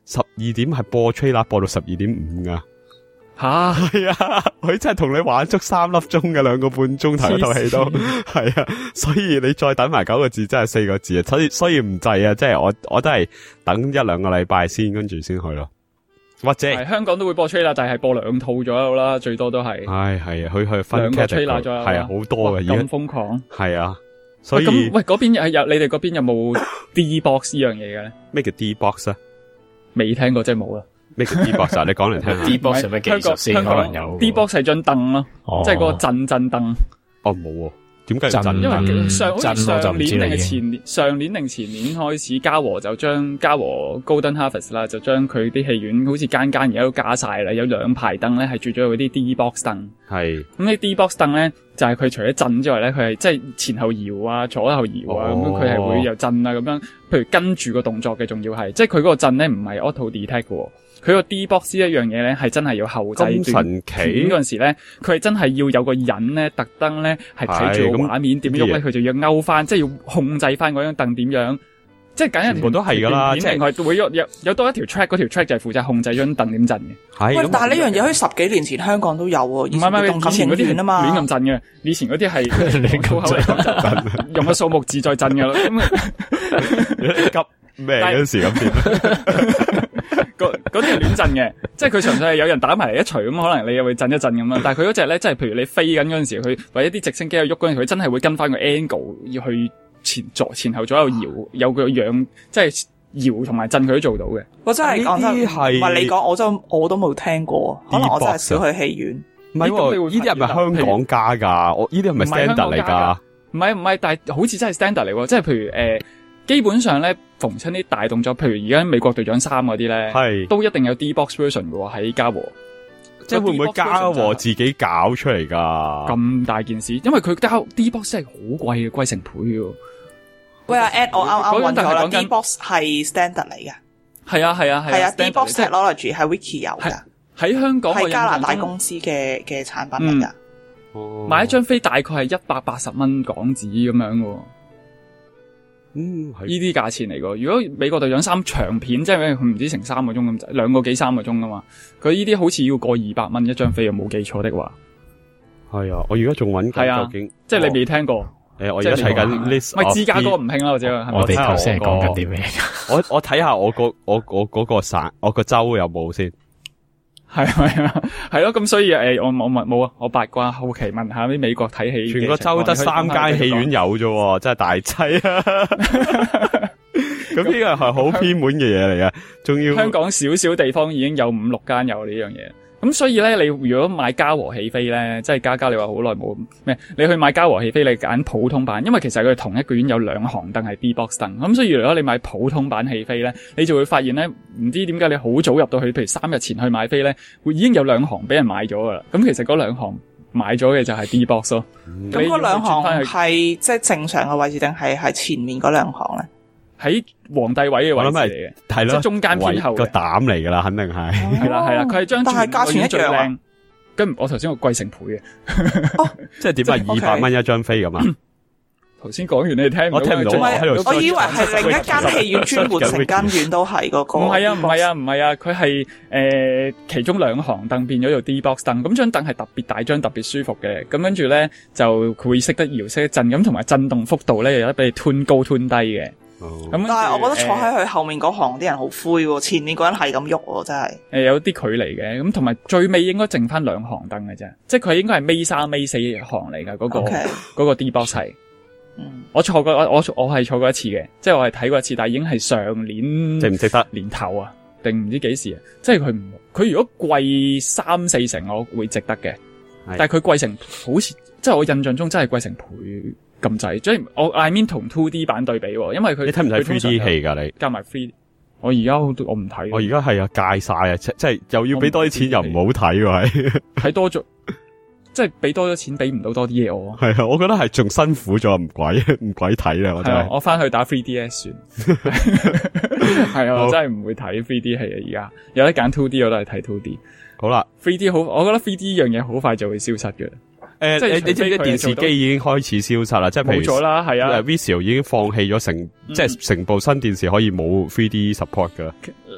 十二點係播 trailer 播到十二點五噶。 吓， 係啊，佢真係同你玩足三粒鐘嘅兩個半鐘頭一套戲都係啊，所以你再等埋九個字真係四個字啊，所以所以唔制啊，即係我我都係等一兩個禮拜先，跟住先去咯。或者係香港都會播 trailer，但係播兩套左右啦，最多都係。 係係啊，佢去分兩個 trailer 左右， 係啊，好多嘅， 咁瘋狂。 係啊，所以咁喂嗰邊係有你哋嗰邊有冇 D box 呢樣嘢嘅咧？ 咩叫 D box 啊？ 未聽過，即係冇啦。 咩叫 D box 啊？你講嚟聽下。 D box 係咩技術先？可能有 D box 係張凳咯，即係嗰個震震凳。 哦，冇喎。點解震？ 因為上好似上年定係係前年，上年定前年開始，嘉禾就將嘉禾 Golden Harvest 啦，就將佢啲戲院好似間間而家都加晒啦，有兩排凳咧係轉咗嗰啲 D box 凳。係咁呢 D box 凳咧，就係、是、佢除咗震之外咧，佢係即係前後搖啊，左後搖啊，咁佢係會又震啊咁樣。譬如跟住個動作嘅，仲要係即係佢嗰個震咧唔係 auto detect 嘅。佢個 D box 一樣嘢咧，係真係要後製咁神奇嗰陣時咧，佢係真係要有個人咧，特登咧係睇住個畫面點喐咧，佢就要勾翻，即係要控制翻嗰張凳點樣，即係梗係全部都係噶啦，即係另外會有有有多一條 track， 嗰條 track 就係負責控制張凳點震嘅。 喂，但係呢樣嘢喺十幾年前香港都有喎， 唔係唔係，以前嗰啲係啊嘛，亂咁震嘅，以前嗰啲係粗口嚟講用個數目字再震嘅咯。 急咩嗰時咁點？ 嗰嗰啲係亂震嘅，即係佢純粹係有人打埋嚟一錘咁，可能你又會震一震咁樣。但係佢嗰隻咧，即係譬如你飛緊嗰陣時，佢或者啲直升機去喐嗰陣時，佢真係會跟翻個 angle 要去前左前後左右搖，有個樣，即係搖同埋震佢都做到嘅。 我真係講真，唔係你講，我就我都冇聽過，可能我真係少去戲院。 唔係喎，呢啲係咪香港加㗎？我呢啲係咪 standard 嚟㗎？ 唔係唔係，但係好似真係 standard 嚟喎，即係譬如誒。呃基本上咧，逢親啲大動作，譬如而家美國隊長三嗰啲咧，係都一定有 D box version 嘅喎，喺嘉禾。 即係會唔會嘉禾自己搞出嚟噶？ 咁大件事，因為佢交 D box 真係好貴嘅，貴成倍嘅。 喂阿 Ed，我啱啱揾咗啦 ，D box 係 standard 嚟嘅。 係啊係啊係啊 ，D box technology 係 Wiki 有㗎。 喺香港係加拿大公司嘅嘅產品嚟㗎。 嗯、買一張飛大概係一百八十蚊港紙咁樣嘅。嗯，呢啲價錢嚟㗎。如果美國隊長三長片，即係佢唔知成三個鐘咁，兩個幾三個鐘噶嘛。佢呢啲好似要過二百蚊一張飛，又冇記錯的話。係啊，我而家仲揾緊究竟，即係你未聽過？誒、欸，我而家睇緊 list。咪芝加哥唔興啦，或者我哋頭先係講緊啲咩？ 我我睇下我個我我嗰個省，我個州有冇先？ 係咪啊？係咯，咁所以誒，我我問冇啊，我八卦好奇問下啲美國睇戲， 全個州得三間戲院有啫，真係大劑啊！咁呢個係好偏門嘅嘢嚟嘅，仲要香港少少地方已經有五六間有呢樣嘢。咁所以咧，你如果買嘉禾戲飛咧，即係嘉嘉，你話好耐冇咩？你去買嘉禾戲飛，你揀普通版，因為其實佢同一個院有兩行凳係 D box 凳。咁所以如果你買普通版戲飛咧，你就會發現咧，唔知點解你好早入到去，譬如三日前去買飛咧，會已經有兩行俾人買咗噶啦。咁其實嗰兩行買咗嘅就係 D box 咯。 咁嗰兩行係即係正常嘅位置，定係喺前面嗰兩行咧？喺皇帝位嘅位置嚟嘅， 係咯， 即係中間偏後個膽嚟噶啦，肯定係。 係啦係啦，佢係將但係價錢一樣啊。 跟我頭先個貴成倍嘅， 哦， 即係點啊？二百蚊一張飛咁啊？ 頭先講完你聽唔到， 我聽唔到，我我以為係另一間戲院專門成間院都係嗰個。 唔係啊唔係啊唔係啊，佢係誒其中兩行凳變咗做 D box 凳，咁張凳係特別大張，特別舒服嘅。咁跟住咧就佢會識得搖識得震，咁同埋震動幅度咧又有得俾你吞高吞低嘅。 咁、哦、但係我覺得坐喺佢後面嗰行啲人好灰喎，前面嗰人係咁喐，真係。誒，有啲距離嘅，咁同埋最尾應該剩翻兩行凳嘅啫，即係佢應該係尾三尾四行嚟噶嗰個嗰、okay. 個 D box 係。嗯，我坐過，我我我係坐過一次嘅，即係我係睇過一次，但係已經係上年值唔值得年頭啊，定唔知幾時啊？即係佢唔佢如果貴三四成，我會值得嘅，但係佢貴成好似即係我印象中真係貴成倍。咁滯，即係我 I mean 同 two D 版對比，因為佢你睇唔睇 three D 戲噶你？ 加埋 three D， 我而家我唔睇。 我而家係啊戒晒啊，即係又要俾多啲錢又唔好睇喎，係睇多咗，即係俾多咗錢俾唔到多啲嘢我。 係啊，我覺得係仲辛苦咗，唔鬼唔鬼睇啦，我真係。 我翻去打 three D S 算。係啊，我真係唔會睇 three D 戲啊！而家有得揀 two D， 我都係睇 two D。 好啦 ，three D 好，我覺得 three D 呢樣嘢好快就會消失嘅。 誒、呃，你你知唔知電視機已經開始消失啦？即係譬如冇咗啦，係啊。 Vizio 已經放棄咗成，嗯、即係成部新電視可以冇 three D support 噶。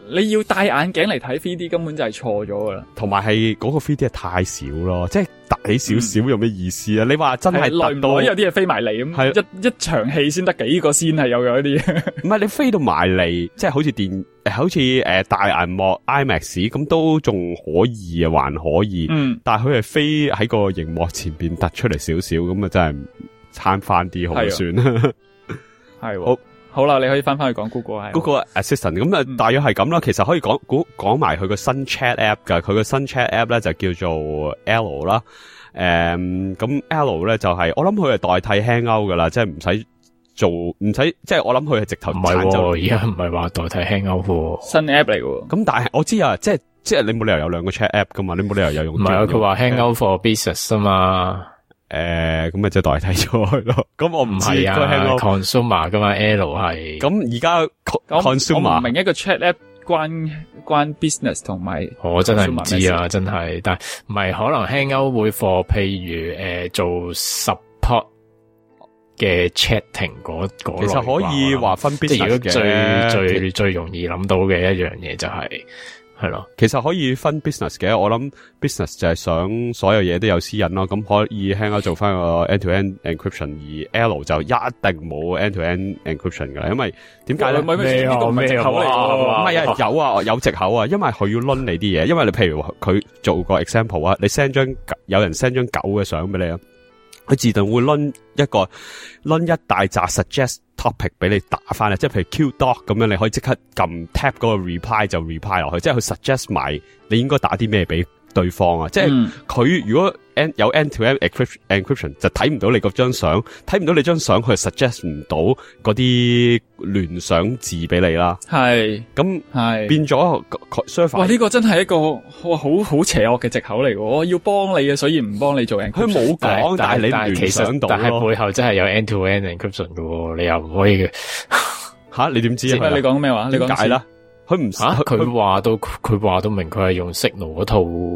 你要戴眼鏡嚟睇 three D 根本就係錯咗噶啦。 同埋係嗰個 three D 係太少咯，即係大起少少有咩意思啊？嗯、你話真係耐唔耐有啲嘢飛埋嚟咁，一一場戲先得幾個先係有有一啲。唔係你飛到埋嚟，即係好似電誒，好似誒、呃、大銀幕 IMAX 咁都仲可以啊，還可以。嗯，但係佢係飛喺個熒幕前邊突出嚟少少，咁啊真係慳翻啲好算啦。 係好。好啦，你可以翻翻去講 Google 係 Google Assistant 咁啊，大約係咁啦。其實可以講講講埋佢個新 Chat App 噶，佢個新 Chat App 咧就叫做 L 啦。誒、嗯，咁 L 咧就係、是、我諗佢係代替 Hangout 噶啦，即係唔使做，唔使即係我諗佢係直頭唔係，而家唔係話代替 Hangout 喎， 新 App 嚟喎。 咁但係我知啊，即係即係你冇理由有兩個 Chat App 噶嘛，你冇理由有用。唔係啊，佢話 Hangout for Business 啊嘛。 誒，咁咪即係代替咗佢咯。咁我唔係啊 ，consumer 噶嘛 ，L 係。 咁而家 consumer 我唔明一個 chat app 關關 business 同埋， 我真係唔知啊，真係。但係唔係可能 Hangout 會 for 譬如誒、呃、做 support 嘅 chatting 嗰嗰類。其實可以話分 business 嘅。即係如果最最最容易諗到嘅一樣嘢就係、是。係咯，其實可以分 business 嘅，我諗 business 就係想所有嘢都有私隱咯，咁可以 Hangout 做翻個 end-to-end encryption， 而 L 就一定冇 end-to-end encryption 噶啦，因為點解咧？ 咩啊？咩藉口嚟？ 唔係啊，有啊，有藉口啊，因為佢要掄你啲嘢，因為你譬如佢做個 example 啊，你 send 張有人 send 張狗嘅相俾你啊，佢自動會掄一個掄一大紮 suggest topic 俾你打翻嚟，即係譬如 Q doc 咁樣，你可以即刻撳 tap 嗰個 reply 就 reply 落去，即係佢 suggest 埋你應該打啲咩俾對方啊！即係佢如果 end 有 end-to-end encryption 就睇唔到你嗰張相，睇唔到你張相，佢 suggest 唔到嗰啲聯想字俾你啦。係咁係變咗 server。哇！ 呢、這個真係一個哇好好邪惡嘅藉口嚟嘅，我要幫你嘅，所以唔幫你做 encryption。佢冇講，但係你聯想到咯。 但係背後真係有 end-to-end encryption 嘅，你又唔可以嘅。 吓、啊，你點知啊？ 你講咩話？你講解啦。 佢唔吓，佢話到佢話到明，佢係用 Signal 嗰套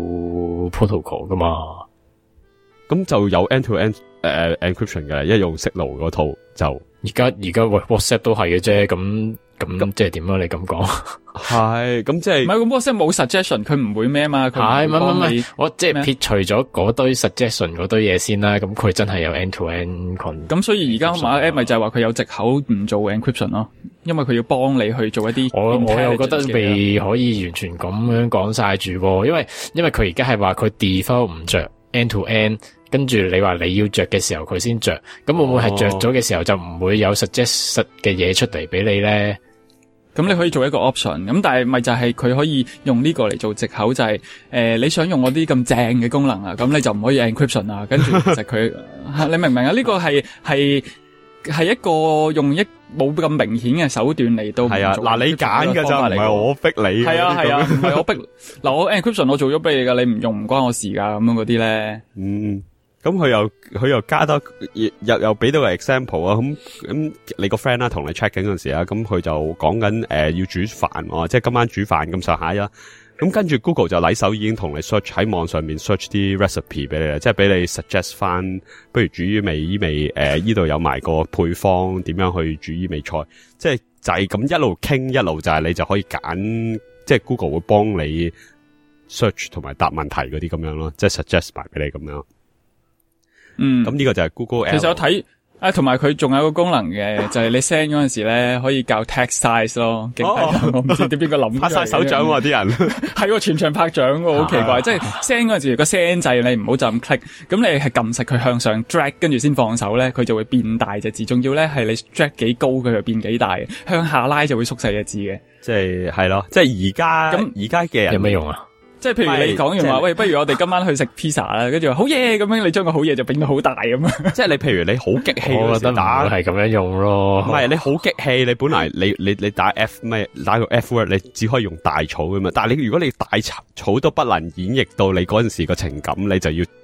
protocol 噶嘛， 咁就有 end-to-end 誒、uh, encryption 嘅，一用 Signal 嗰套就而家而家喂 WhatsApp 都係嘅啫，咁咁即係點啊？你咁講係咁即係唔係咁 WhatsApp 冇 suggestion， 佢唔會咩嘛？係唔係唔係我即係撇除咗嗰堆 suggestion 嗰堆嘢先啦，咁佢真係有 end-to-end。咁所以而家買 app 咪就係話佢有藉口唔做 encryption 咯，因為佢要幫你去做一啲。 我我又覺得未可以完全咁樣講晒住，因為因為佢而家係話佢 default 唔着 end-to-end。跟住你話你要着嘅時候佢先着，咁會唔會係着咗嘅時候就唔會有 suggest 嘅嘢出嚟俾你咧？ 咁你可以做一個 option， 咁但係咪就係佢可以用呢個嚟做藉口，就係、是、誒、呃、你想用嗰啲咁正嘅功能啊，咁你就唔可以 encryption 啊，跟住其實佢你明唔明啊？呢、這個係係係一個用一冇咁明顯嘅手段嚟到係啊，嗱你揀嘅咋，唔係我逼你，係啊係啊，唔係我逼嗱我 encryption 我做咗俾你噶，你唔用唔關我事噶，咁樣嗰啲咧，嗯。 咁佢又佢又加多又又俾到個 example 啊，咁咁你個 friend 啦同你 check 緊嗰陣時啊，咁佢就講緊誒要煮飯哦，即係今晚煮飯咁上下啦。咁跟住 Google 就禮手已經同你 search 喺網上面 search 啲 recipe 俾你啦，即係俾你 suggest 翻，不如煮依味依味誒呢度有埋個配方點樣去煮依味菜，即係就係咁一路傾一路就係你就可以揀，即係 Google 會幫你 search 同埋答問題嗰啲咁樣咯，即係 suggest 埋俾你咁樣。嗯，咁呢個就係 Google L。其實我睇啊，同埋佢仲有一個功能嘅，就係你 send 嗰陣時咧，可以校 text size 咯。哦，我唔知點邊個諗。拍晒手掌喎，啲人係全場拍掌喎，好奇怪。即係 send 嗰陣時個 send 掣，你唔好就咁 click，咁你係撳實佢向上 drag，跟住先放手咧，佢就會變大隻字。仲要咧係你 drag 幾高，佢就變幾大。向下拉就會縮細隻字嘅。即係係咯，即係而家咁而家嘅人有咩用啊？即係譬如你講完話，喂，不如我哋今晚去食 pizza 啦，跟住話好嘢咁樣，你將個好嘢就變到好大咁樣。即係你譬如你好激氣，我覺得打係咁樣用咯。唔係你好激氣，你本來你你你打 F 咩打個 F word，你只可以用大草噶嘛。但係你如果你大草都不能演繹到你嗰陣時個情感，你就要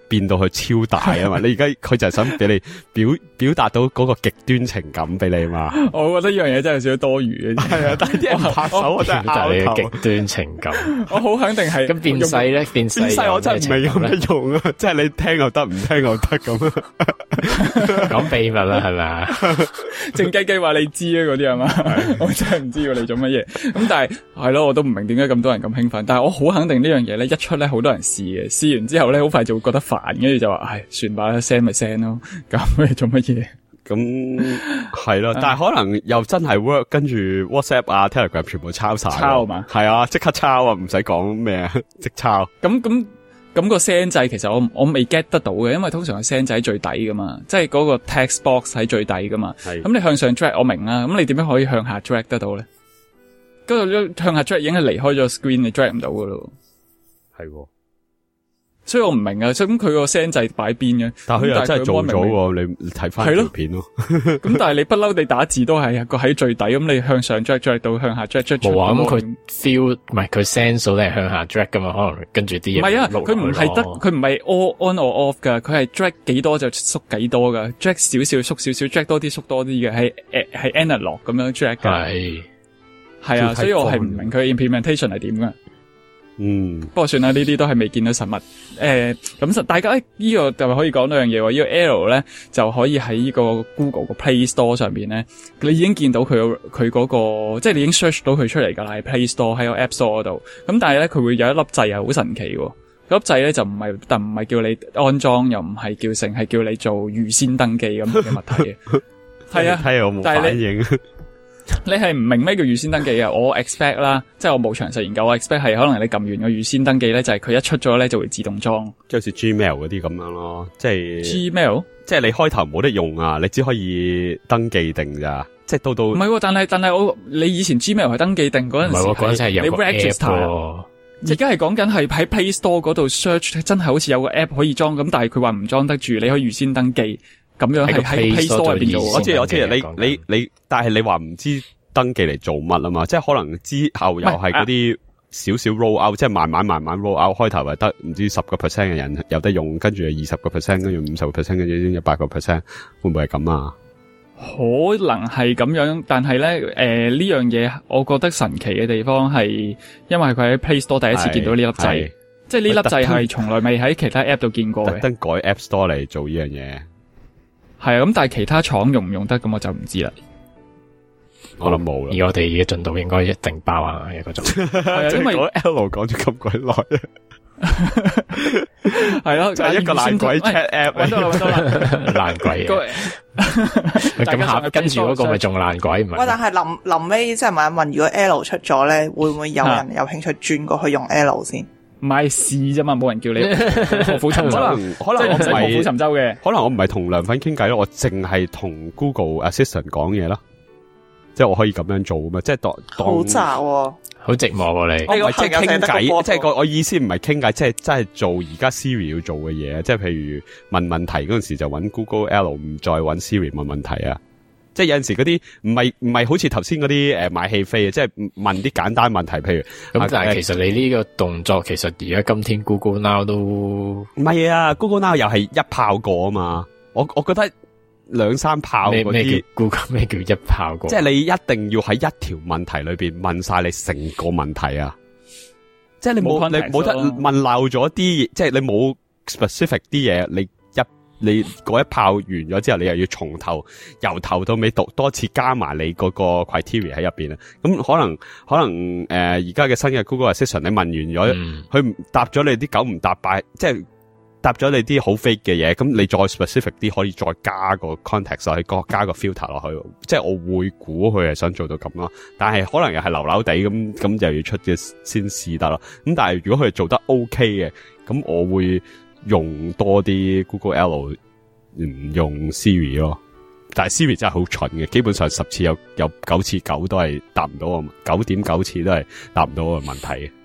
變到佢超大啊嘛！你而家佢就係想俾你表表達到嗰個極端情感俾你嘛。 我覺得呢樣嘢真係少少多餘嘅。係啊，但係啲人拍手我真係拗頭。你嘅極端情感，我好肯定係。咁變細咧，變細變細我真係唔係咁樣用啊！即係你聽又得，唔聽又得咁。講秘密啦，係咪啊？靜雞雞話你知啊，嗰啲係嘛？我真係唔知你做乜嘢。咁但係係咯，我都唔明點解咁多人咁興奮。但係我好肯定呢樣嘢咧，一出咧好多人試嘅，試完之後咧好快就會覺得煩，跟住就話唉，算吧，send 咪 send 咯，咁你做乜嘢？咁係咯，但係可能又真係 work， 跟住 WhatsApp 啊、Telegram 全部抄晒，抄嘛？係啊，即刻抄啊，唔使講咩啊，即抄。咁咁。咁個 send 掣其實我我未 get 得到嘅，因為通常個 send 掣喺最底噶嘛，即係嗰個 text box 喺最底噶嘛。咁你向上 drag 我明啦，咁你點樣可以向下 drag 得到咧？嗰度向下 drag 已經係離開咗 screen， 你 drag 唔到噶咯。係。所以我唔明啊，所以咁佢個 send 掣擺邊嘅？但係佢又真係做咗喎，你睇翻條片咯。咁但係你不嬲你打字都係個喺最底，咁你向上 drag drag 到向下 drag drag。冇啊，咁佢 feel 唔係佢 sense 到你係向下 drag 噶嘛？可能跟住啲嘢。唔係啊，佢唔係得，佢唔係 all on or off 噶，佢係 drag 幾多就縮幾多噶 ，drag 少少縮少少 ，drag 多啲縮多啲嘅，係誒係 analog 咁樣 drag 噶。係係啊，所以我係唔明佢 implementation 係點噶。嗯，不過算啦，呢啲都係未見到實物。誒、呃，咁實大家呢、這個就可以講兩樣嘢喎。呢、這個 L 咧就可以喺呢個 Google 個 Play Store 上邊咧，你已經見到佢佢嗰個，即係你已經 search 到佢出嚟噶啦，喺 Play Store 喺個 App Store 嗰度。咁但係咧，佢會有一粒掣係好神奇喎。嗰粒掣咧就唔係，但唔係叫你安裝，又唔係叫成，係叫你做預先登記咁嘅物體嘅。係啊，睇下我冇反應。你係唔明咩叫預先登記啊？我 expect 啦，即係我冇詳細研究，我 expect 係可能你撳完個預先登記咧，就係佢一出咗咧就會自動裝，即係好似 Gmail 嗰啲咁樣咯，即係 Gmail，即係你開頭冇得用啊，你只可以登記定咋，即係到到唔係，但係但係我你以前 Gmail 係登記定嗰陣時，嗰陣時係有個 app，而家係講緊係喺 Play Store 嗰度 search， 真係好似有個 app 可以裝，咁但係佢話唔裝得住，你可以預先登記。咁樣係喺 Play Store 入邊做，我知我知，你你你，但係你話唔知登記嚟做乜啊嘛？即係可能之後又係嗰啲少少 roll out，即係慢慢慢慢 roll out，開頭係得唔知十個 percent 嘅人有得用，跟住二十個 percent， 跟住五十個 percent， 跟住一百個 percent， 會唔會係咁啊？可能係咁樣，但係咧，誒呢樣嘢，我覺得神奇嘅地方係，因為佢喺 Play Store 第一次見到呢粒掣，即係呢粒掣係從來未喺其他 app 度見過嘅，特登改 App Store 嚟做呢樣嘢。係啊，咁但係其他廠用唔用得咁我就唔知啦。我諗冇啦。而我哋嘅進度應該一定爆啊一個鐘。係啊，因為我 L 講咗咁鬼耐。係咯，就係一個爛鬼 chat app。搵到啦，搵到啦。爛鬼。咁下跟住嗰個咪仲爛鬼唔係？喂，但係臨臨尾即係問一問，如果 L 出咗咧，會唔會有人有興趣轉過去用 L 先？唔係試啫嘛，冇人叫你臥虎尋舟。可能可能我唔係臥虎尋舟嘅，可能我唔係同梁粉傾偈咯，我淨係同 Google Assistant 講嘢咯，即係我可以咁樣做嘛，即係當當好雜喎，好寂寞喎你。我唔係即係傾偈，即係個我意思唔係傾偈，即係真係做而家 Siri 要做嘅嘢，即係譬如問問題嗰陣時就揾 Google L， 唔再揾 Siri 問問題啊。即係有陣時嗰啲唔係唔係好似頭先嗰啲誒買戲飛啊，即係問啲簡單問題，譬如咁。但係其實你呢個動作，其實而家今天 Google Now 都唔係啊 ，Google Now 又係一炮過啊嘛。我我覺得兩三炮嗰啲咩叫 Google 咩叫一炮過？即係你一定要喺一條問題裏邊問晒你成個問題啊！即係你冇你冇得問漏咗啲，即係你冇 specific 啲嘢你。你嗰一炮完咗之後，你又要從頭由頭到尾讀多次，加埋你嗰個 criteria 喺入邊啊！咁可能可能誒而家嘅新嘅 Google Assistant， 你問完咗，佢、嗯、答咗你啲九唔搭八，即係答咗你啲好 fake 嘅嘢，咁你再 specific 啲，可以再加個 context 落去，加個 filter 落去，即係我會估佢係想做到咁咯。但係可能又係流流地咁，咁就要出嘅先試得咯。咁但係如果佢係做得 OK 嘅，咁我會。用多啲 Google L， 唔用 Siri 咯，但係 Siri 真係好蠢嘅，基本上十次有有九次九都係答唔到我，九點九次都係答唔到我嘅問題嘅。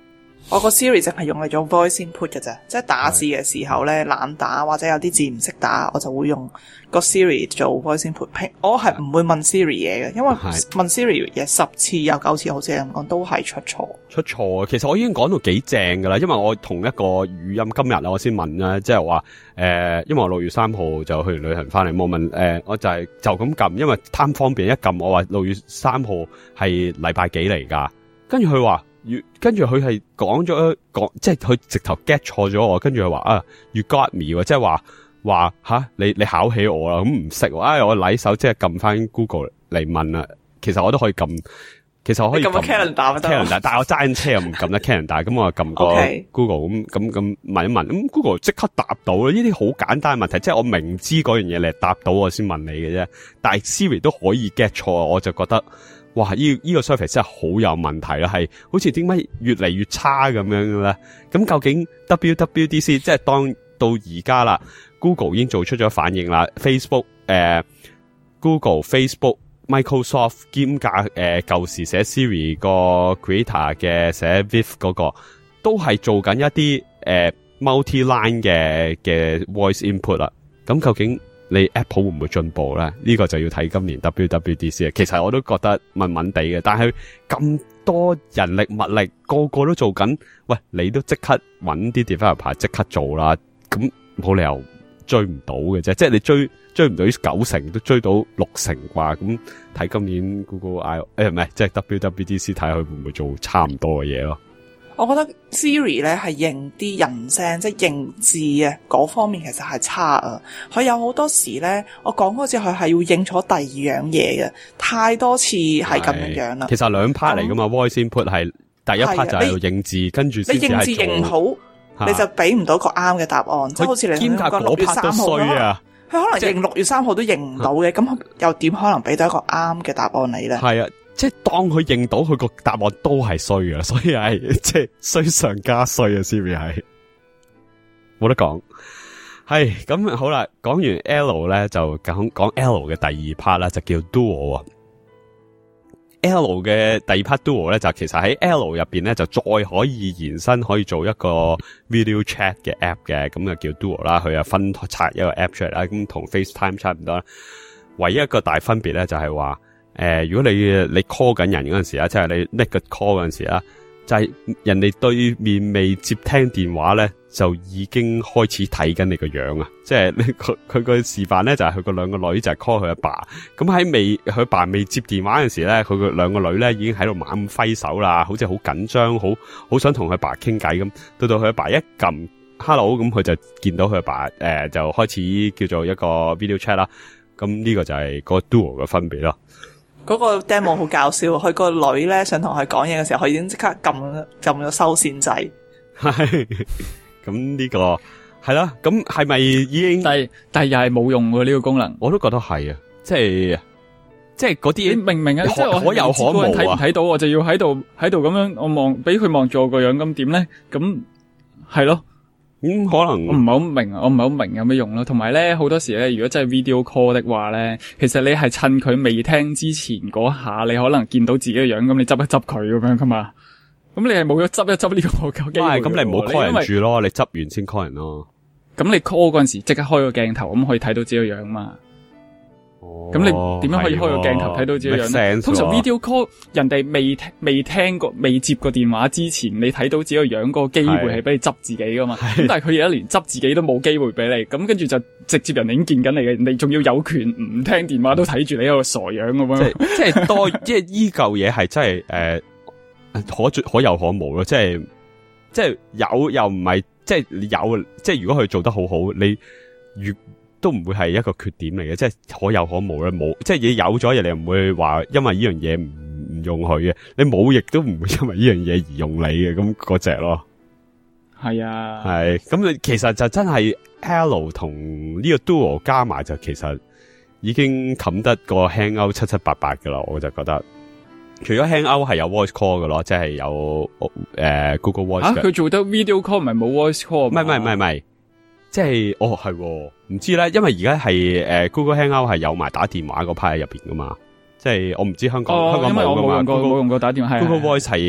我個 Siri 淨係用嚟做 voice input 嘅啫，即係打字嘅時候咧懶打或者有啲字唔識打，我就會用個 Siri 做 voice input。我係唔會問 Siri 嘢嘅，因為問 Siri 嘢十次有九次好似咁講都係出錯。 出錯，其實我已經講到幾正噶啦，因為我同一個語音今日啊，我先問啦，即係話誒，因為我六月三號就去旅行翻嚟，我問誒、呃，我就係就咁撳，因為貪方便一撳，我話六月三號係禮拜幾嚟噶，跟住佢話。跟住佢係講咗講，即係佢直頭 get 錯咗我，跟住佢話啊 ，you got me， 即係話話吓你你考起我啦，咁唔識，哎我禮手即係撳翻 Google 嚟問啦，其實我都可以撳，其實我可以撳 Calendar，Calendar， 但係我揸緊車又唔撳得 Calendar， 咁我撳個 Google 咁咁咁問一問，咁 Google 即刻答到啦，呢啲好簡單嘅問題，即係我明知嗰樣嘢你答到我先問你嘅啫，但係 Siri 都可以 get 錯，我就覺得。哇！呢、這、呢個 service 真係好有問題啦，係好似點解越嚟越差咁樣嘅咧？咁究竟 W W D C 即係當到而家啦 ，Google 已經做出咗反應啦 ，Facebook 誒、呃、Google、Facebook、Microsoft 兼夾誒舊時寫 Siri 個 creator 嘅寫 Viv 嗰個，都係做緊一啲誒、呃、multi-line 嘅嘅 voice input 啦。咁究竟？你 Apple 會唔會進步咧？呢、這個就要睇今年 W W D C 啊。其實我都覺得悶悶地嘅，但係咁多人力物力，個個都做緊。喂，你都即刻揾啲 developer 即刻做啦，咁冇理由追唔到嘅啫。即係你追追唔到九成，都追到六成啩。咁睇今年 Google I 誒唔係，即係 W W D C 睇佢會唔會做差唔多嘅嘢咯？ 我覺得 Siri 咧係認啲人聲，即係認字啊嗰方面其實係差啊。佢有好多時咧，我講嗰次佢係要認錯第二樣嘢嘅，太多次係咁樣樣啦。 其實兩 part 嚟噶嘛、嗯、，voice input 係第一 part 就係要認字，跟住先至係做。你認字認好，你就俾唔到個啱嘅答案，即係好似你兼夾六月三號啊，佢可能認六月三號都認唔到嘅，咁又點可能俾到一個啱嘅答案你咧？係啊。即係當佢認到佢個答案都係衰嘅，所以係即係衰上加衰啊 ！Siri 係冇得講，係咁好啦。講完 L 咧，就講講 L 嘅第二 part 啦，就叫 Duo 啊。L 嘅第二 part Duo 咧，就其實喺 L 入邊咧，就再可以延伸，可以做一個 video chat 嘅 app 嘅，咁就叫 Duo 啦。佢又分拆一個 app 出嚟啦，咁同 FaceTime 差唔多啦。唯一一個大分別咧，就係話。誒、呃，如果你你 call 緊人嗰陣時啊，即係你 make 個 call 嗰陣時啊，就係、是、人哋對面未接聽電話咧，就已經開始睇緊你個樣啊！即係佢佢個示範咧，就係佢個兩個女就係 call 佢阿爸，咁喺未佢阿爸未接電話嗰陣時咧，佢個兩個女咧已經喺度猛揮手啦，好似好緊張，好好想同佢阿爸傾偈咁。到到佢阿爸一撳 hello， 咁佢就見到佢阿爸誒、呃，就開始叫做一個 video chat 啦。咁呢個就係個 duo 嘅分別咯。 嗰個 demo 好搞笑，佢個女咧想同佢講嘢嘅時候，佢已經即刻撳撳咗收線掣。係， 咁呢個係啦，咁係咪已經？但係但係又係冇用喎呢個功能，我都覺得係啊，即係即係嗰啲明明啊，即係我可有可無啊，睇唔睇到我就要喺度喺度咁樣，我望俾佢望住我個樣，咁點咧？咁係咯。咁、嗯、可能我唔係好明，我唔係好明有咩用咯。同埋咧，好多時咧，如果真係 video call 的話咧，其實你係趁佢未聽之前嗰下，你可能見到自己嘅樣，咁你執一執佢咁樣噶嘛。咁你係冇咗執一執呢個機會。咁你唔好 call 人住咯，你執完先 call 人咯。咁你 call 嗰陣時，即刻開個鏡頭，咁可以睇到自己嘅樣嘛。咁、哦、你點樣可以開個鏡頭睇到自己樣咧？通常 video call 人哋未未聽過未接過電話之前，你睇到自己個樣個機會係俾你執自己噶嘛？咁但係佢而家連執自己都冇機會俾你，咁跟住就直接人哋已經見緊你嘅，人哋仲要有權唔聽電話都睇住你一個傻樣咁樣。即係即係多，即係依舊嘢係真係誒、呃、可可有可無咯。即係即係有又唔係，即係有即係如果佢做得好好，你越都唔會係一個缺點嚟嘅，即係可有可無咧，冇即係嘢有咗，人哋唔會話因為呢樣嘢唔唔用佢嘅，你冇亦都唔會因為呢樣嘢而用你嘅，咁嗰隻咯。係啊，係咁你其實就真係 L 同呢個 Duo 加埋就其實已經冚得個 Hangout 七七八八噶啦，我就覺得。除咗 Hangout 係有 voice call 嘅咯，即係有誒、呃、Google Voice。啊，佢做得 video call 唔係冇 voice call？唔係唔係唔係唔係。即係哦係，唔知咧，因為而家係誒 Google Hangout 係有埋打電話嗰 part 喺入邊噶嘛，即係我唔知香港、哦、香港冇噶嘛。冇用過冇用過打電話。Google Voice 係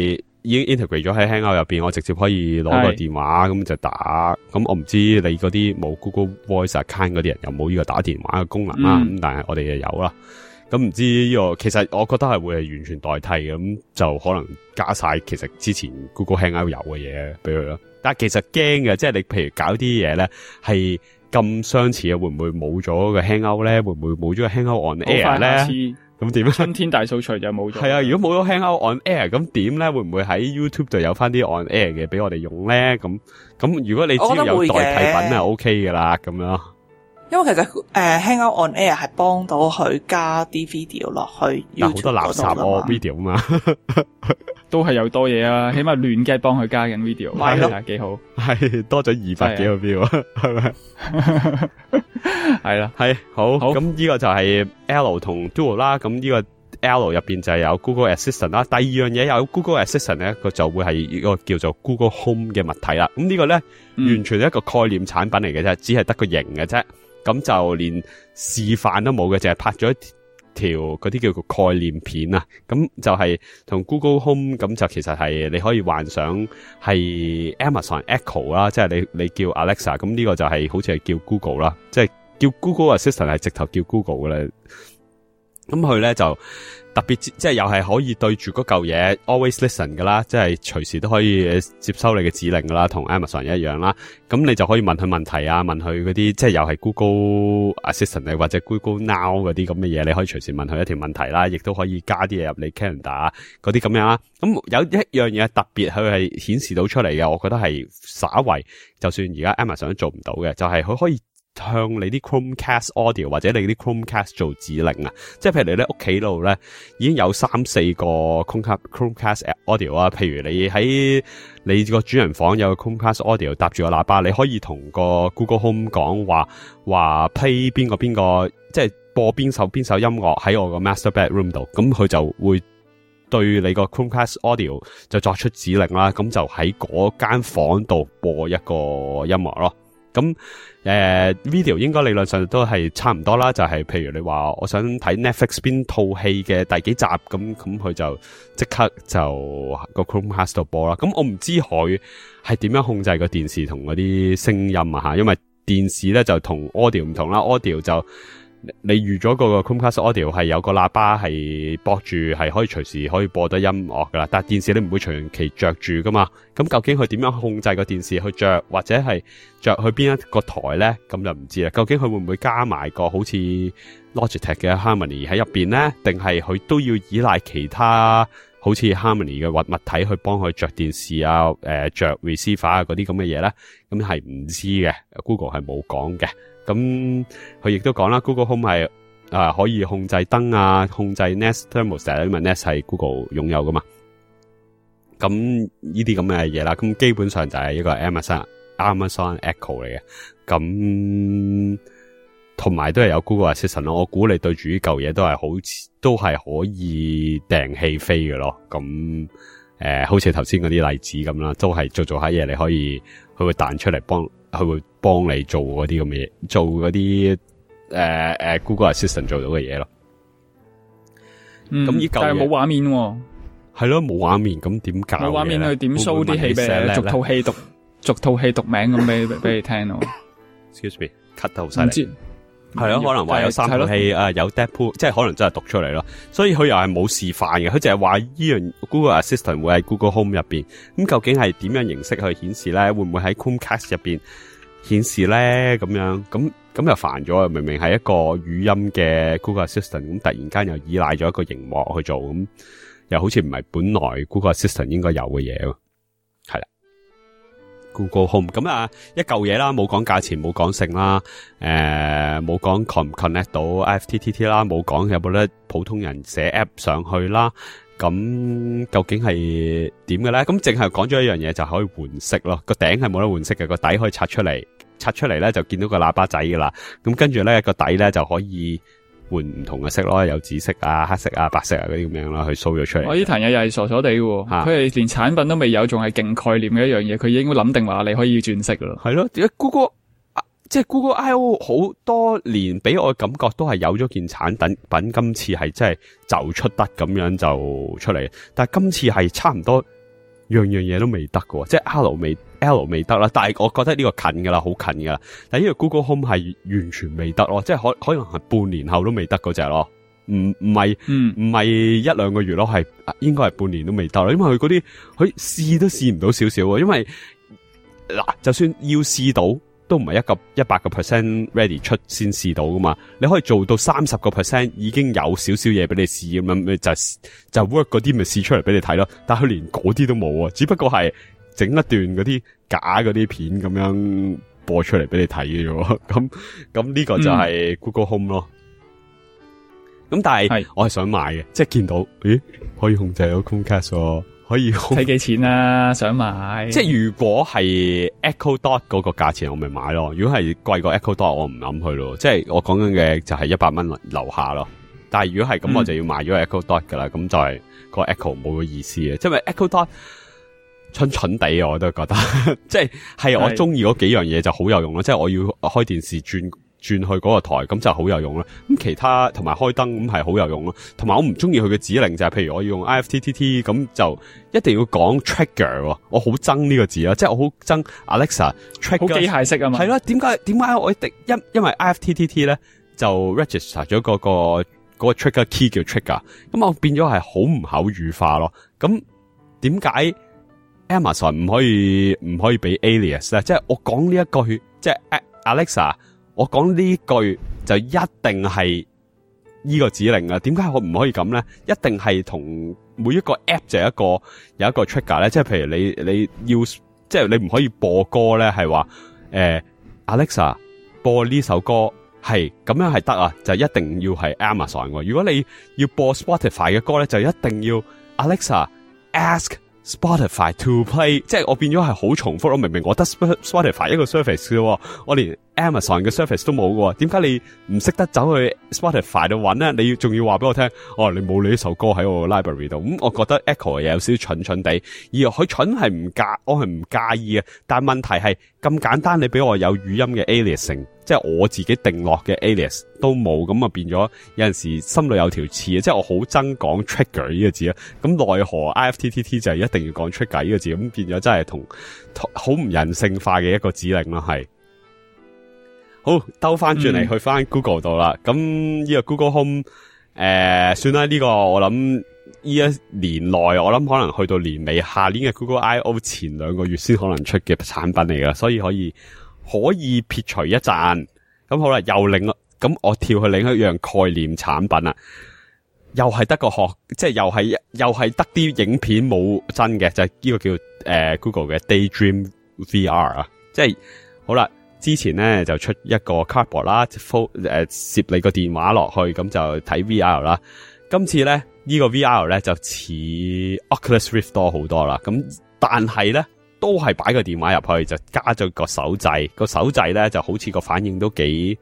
已經 integrate 咗喺 Hangout 入邊，我直接可以攞個電話咁就打。咁我唔知你嗰啲冇 Google Voice account 嗰啲人有冇呢個打電話嘅功能啦。咁、嗯、但係我哋就有啦。咁唔知呢、這個其實我覺得係會係完全代替嘅，咁就可能加晒其實之前 Google Hangout 有嘅嘢俾佢咯。但係其實驚嘅，即係你譬如搞啲嘢咧係咁相似嘅，會唔會冇咗個 Hangout 咧？會唔會冇咗個 Hangout on air 咧？咁點咧？春天大掃除就冇咗。 係啊，如果冇咗 Hangout on air，咁點咧？會唔會喺 YouTube 就有翻啲 on air 嘅俾我哋用咧？咁咁如果你只要有代替品係 OK 噶啦，咁樣。 因為其實誒、呃、Hangout on Air 係幫到佢加啲 video 落去 YouTube 好多垃圾哦 video 嘛， 都係有多嘢啊，起碼亂 get 幫佢加緊 video， 係咯，幾好， 係多咗二百幾個 view，係咪？係啦，係好，咁呢個就係 L 同 Duo 啦，咁呢個 L 入邊就係有 Google Assistant 啦，第二樣嘢有 Google Assistant 咧，佢就會係一個叫做 Google Home 嘅物體啦，咁呢個咧、嗯、完全係一個概念產品嚟嘅啫，只係得個型嘅啫。咁就連示範都冇嘅，淨係拍咗一條嗰啲叫做概念片啊。咁就係同 Google Home 咁就其實係你可以幻想係 Amazon Echo 啦，即係你你叫 Alexa，咁呢個就係好似係叫 Google 啦，即係叫 Google Assistant 係直頭叫 Google 嘅咧。咁佢咧就特別即係又係可以對住嗰嚿嘢 always listen 噶啦，即係隨時都可以接收你嘅指令噶啦，同 Amazon 一樣啦。咁你就可以問佢問題啊，問佢嗰啲即係又係 Google Assistant 或者 Google Now 嗰啲咁嘅嘢，你可以隨時問佢一條問題啦，亦都可以加啲嘢入你 Calendar 嗰啲咁樣啦。咁有一樣嘢特別佢係顯示到出嚟嘅，我覺得係稍為就算而家 Amazon 都做唔到嘅，就係、是、佢可以向你啲 Chromecast Audio 或者你啲 Chromecast 做指令啊，即係譬如你咧屋企度咧已經有三四個 Chromecast Audio 啊，譬如你喺你個主人房有個 Chromecast Audio 搭住個喇叭，你可以同個 Google Home 講話話 play 邊個邊個，即係播邊首邊首音樂喺我個 Master Bedroom 度，咁佢就會對你個 Chromecast Audio 就作出指令啦，咁就喺嗰間房度播一個音樂咯。咁誒、呃、video 應該理論上都係差唔多啦，就係、是、譬如你話我想睇 Netflix 邊套戲嘅第幾集，咁咁佢就即刻就個 Chromecast 度播啦。咁我唔知佢係點樣控制個電視同嗰啲聲音啊吓，因為電視咧就同 audio 唔同啦 ，audio 就你預咗個 Chromecast Audio 係有個喇叭係駁住，係可以隨時可以播得音樂噶啦。但係電視你唔會長期着住噶嘛。咁究竟佢點樣控制個電視去着，或者係着去邊一個台咧？咁就唔知啦。究竟佢會唔會加埋個好似 Logitech 嘅 Harmony 喺入邊咧？定係佢都要依賴其他好似 Harmony 嘅物物體去幫佢着電視啊、誒、呃、着 receiver 啊嗰啲咁嘅嘢咧？咁係唔知嘅 ，Google 係冇講嘅。咁佢亦都講啦 ，Google Home 係啊可以控制燈啊，控制 Nest Thermostat，因為 Nest 係 Google 擁有噶嘛。咁呢啲咁嘅嘢啦，咁基本上就係一個 Amazon Amazon Echo 嚟嘅。咁同埋都係有 Google Assistant 咯。我估你對住呢嚿嘢都係好似都係可以掟氣飛嘅咯。咁誒、呃，好似頭先嗰啲例子咁啦，都係做做下嘢，你可以佢會彈出嚟幫。佢會幫你做嗰啲咁嘅嘢，做嗰啲誒誒 Google Assistant 做到嘅嘢咯。咁呢嚿嘢但係冇畫面喎，係咯冇畫面，咁點搞？冇畫面去點 show 啲戲俾你，逐套戲讀，逐套戲讀名咁俾俾你聽咯。Excuse me，cut 得好犀利。係咯，可能話有三套戲啊，有 Deadpool，即係可能真係讀出嚟咯。所以佢又係冇示範嘅，佢淨係話呢樣 Google Assistant 會喺 Google Home 入邊。咁究竟係點樣形式去顯示咧？會唔會喺 Chromecast 入邊顯示咧？咁樣咁咁又煩咗。明明係一個語音嘅 Google Assistant，咁突然間又依賴咗一個熒幕去做，咁又好似唔係本來 Google Assistant 應該有嘅嘢咯。係啦。Google Home 咁啊，一嚿嘢啦，冇講價錢，冇講性啦，誒，冇講 con 唔 connect 到 I F T T T 啦，冇講有冇得普通人寫 app 上去啦。咁究竟係點嘅咧？咁淨係講咗一樣嘢就可以換色咯，個頂係冇得換色嘅，個底可以拆出嚟，拆出嚟咧就見到個喇叭仔噶啦。咁跟住咧個底咧就可以換唔同嘅色咯，有紫色啊、黑色啊、白色啊嗰啲咁樣啦，去 show 咗出嚟。我呢壇嘢又係傻傻地嘅，佢係連產品都未有，仲係勁概念嘅一樣嘢，佢已經諗定話你可以轉色噶啦。係咯，點解 Google 即係 Google I O 好多年俾我嘅感覺都係有咗件產品，品今次係真係就出得咁樣就出嚟，但係今次係差唔多樣樣嘢都未得喎，即係 L 未 L 未得啦。但係我覺得呢個近噶啦，好近噶啦。但係呢個 Google Home 係完全未得咯，即係可可能係半年後都未得嗰隻咯。唔唔係，唔係一兩個月咯，係應該係半年都未得咯。因為佢嗰啲佢試都試唔到少少喎。因為嗱，就算要試到，都唔係一個一百個 percent ready 出先試到噶嘛。你可以做到三十個 percent 已經有少少嘢俾你試咁樣，就就 work 嗰啲咪試出嚟俾你睇咯。但係佢連嗰啲都冇啊，只不過係整一段嗰啲假嗰啲片咁樣播出嚟俾你睇嘅啫。咁咁呢個就係 Google Home 咯。咁、嗯、但係我係想買嘅，即係見到咦可以控制到 Chromecast 喎，可以睇幾錢啊？想買， 即係如果係 Echo Dot 嗰個價錢，我咪買咯。如果係貴過 Echo Dot，我唔諗去咯。即係我講緊嘅就係一百蚊樓下咯。但係如果係咁、嗯，我就要買咗 Echo Dot 噶啦。咁就係個 Echo 冇個意思嘅，即係 Echo Dot 蠢蠢地，我都覺得即係係我中意嗰幾樣嘢就好有用咯。即係我要開電視轉。轉去嗰個台咁就好有用啦，咁其他同埋開燈咁係好有用咯，同埋我唔中意佢嘅指令就係、是，譬如我要用 I F T T T 咁就一定要講 trigger， 我好憎呢個字啦，即係我好憎 Alexa trigger， 好機械式啊嘛， 係啦，點解點解我一定因因為 I F T T T 咧就 register 咗嗰、那個嗰、那個 trigger key 叫 trigger， 咁我變咗係好唔口語化咯，咁點解 Amazon 唔可以唔可以俾 alias 咧？即係我講呢一句，即係 Alexa。我講呢句就一定係呢個指令啊？點解我唔可以咁咧？一定係同每一個 app 就有一個有一個 trigger 咧，即係譬如你你要即係你唔可以播歌咧，係話誒 Alexa 播呢首歌係咁樣係得啊，就一定要係 Amazon 喎。如果你要播 Spotify 嘅歌咧，就一定要 Alexa ask Spotify to play， 即係我變咗係好重複咯。明明我得 Spotify 一個 service 嘅，我連 Amazon 嘅 service 都冇嘅，點解你唔識得走去 Spotify 度揾咧？你要仲要話俾我聽，哦，你冇你呢首歌喺我 library 度。咁、嗯、我覺得 Echo 有少少蠢蠢地，而佢蠢係唔介，我係唔介意嘅。但係問題係咁簡單，你俾我有語音嘅 aliasing， 即係我自己定落嘅 alias 都冇，咁啊變咗有陣時心裏有條刺啊！即係我好憎講 trigger 呢個字啊，咁奈何 I F T T T 就係一定要講 trigger 呢個字，咁變咗真係同好唔人性化嘅一個指令咯，係。好，兜翻轉嚟去翻 Google 度啦，咁、嗯、呢個 Google Home 誒、呃，算啦，呢、這個我諗呢一年內，我諗可能去到年尾，下年嘅 Google I O 前兩個月先可能出嘅產品嚟噶，所以可以可以撇除一陣。咁好啦，又另咁我跳去另一樣概念產品啦，又係得個學，即係又係又係得啲影片冇真嘅，就係、是、呢個叫誒、呃、Google 嘅 Daydream V R 啊，即係好啦。之前咧就出一個 cardboard 啦，誒攝你個電話落去，咁就睇 V R 啦。今次咧呢、這個 V R 咧就似 Oculus Rift 多好多啦。咁但係咧都係擺個電話入去，就加咗個手掣。個手掣咧就好似個反應都幾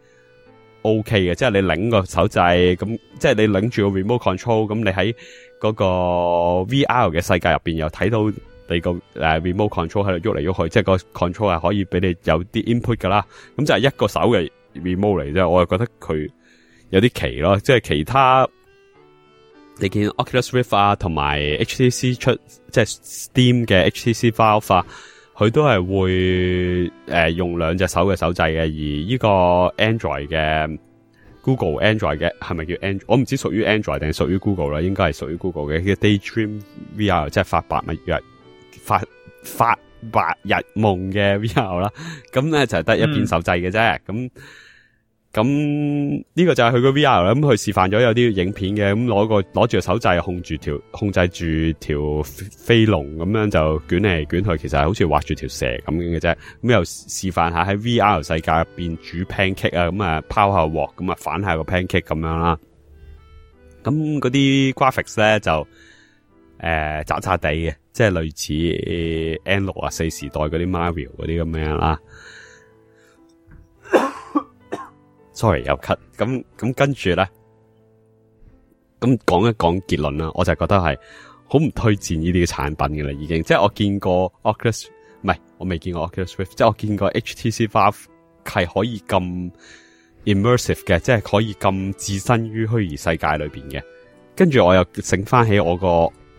OK 嘅，即係你擰個手掣，咁即係你擰住個 remote control，咁你喺嗰個 V R 嘅世界入邊又睇到。你個誒 remote control 喺度喐嚟喐去，即係個 control 係可以俾你有啲 input 噶啦。咁就係一個手嘅 remote 嚟啫。我又覺得佢有啲奇咯，即係其他你見 Oculus Rift 啊，同埋 H T C 出即係 Steam 嘅 H T C Valve 啊，佢都係會誒、呃、用兩隻手嘅手掣嘅。而呢個 Android 嘅 Google Android 嘅係咪叫 Android？ 我唔知屬於 Android 定係屬於 Google 啦，應該係屬於 Google 嘅。叫 Daydream V R， 即係發白日約。發發白日夢嘅 V R 啦，咁咧就係得一邊手掣嘅啫，咁咁呢個就係佢個 V R 啦，咁佢示範咗有啲影片嘅，咁攞個攞住個手掣控住條控制住條飛龍，咁樣就捲嚟捲去，其實係好似畫住條蛇咁樣嘅啫，咁又示範下喺 V R 世界入邊煮 pancake 啊，咁啊拋下鑊，咁啊反下個 pancake 咁樣啦，咁嗰啲 graphics 咧就誒渣渣地嘅。即係類似 N 六啊四時代嗰啲 Mario 嗰啲咁樣啦。Sorry 有咳，咁咁跟住咧，咁講一講結論啦。我就覺得係好唔推薦呢啲嘅產品嘅啦，已經。即係我見過 Oculus， 唔係我未見過 Oculus Rift， 即係我見過 H T C Vive 係可以咁 immersive 嘅，即係可以咁置身於虛擬世界裏邊嘅。跟住我又醒翻起我個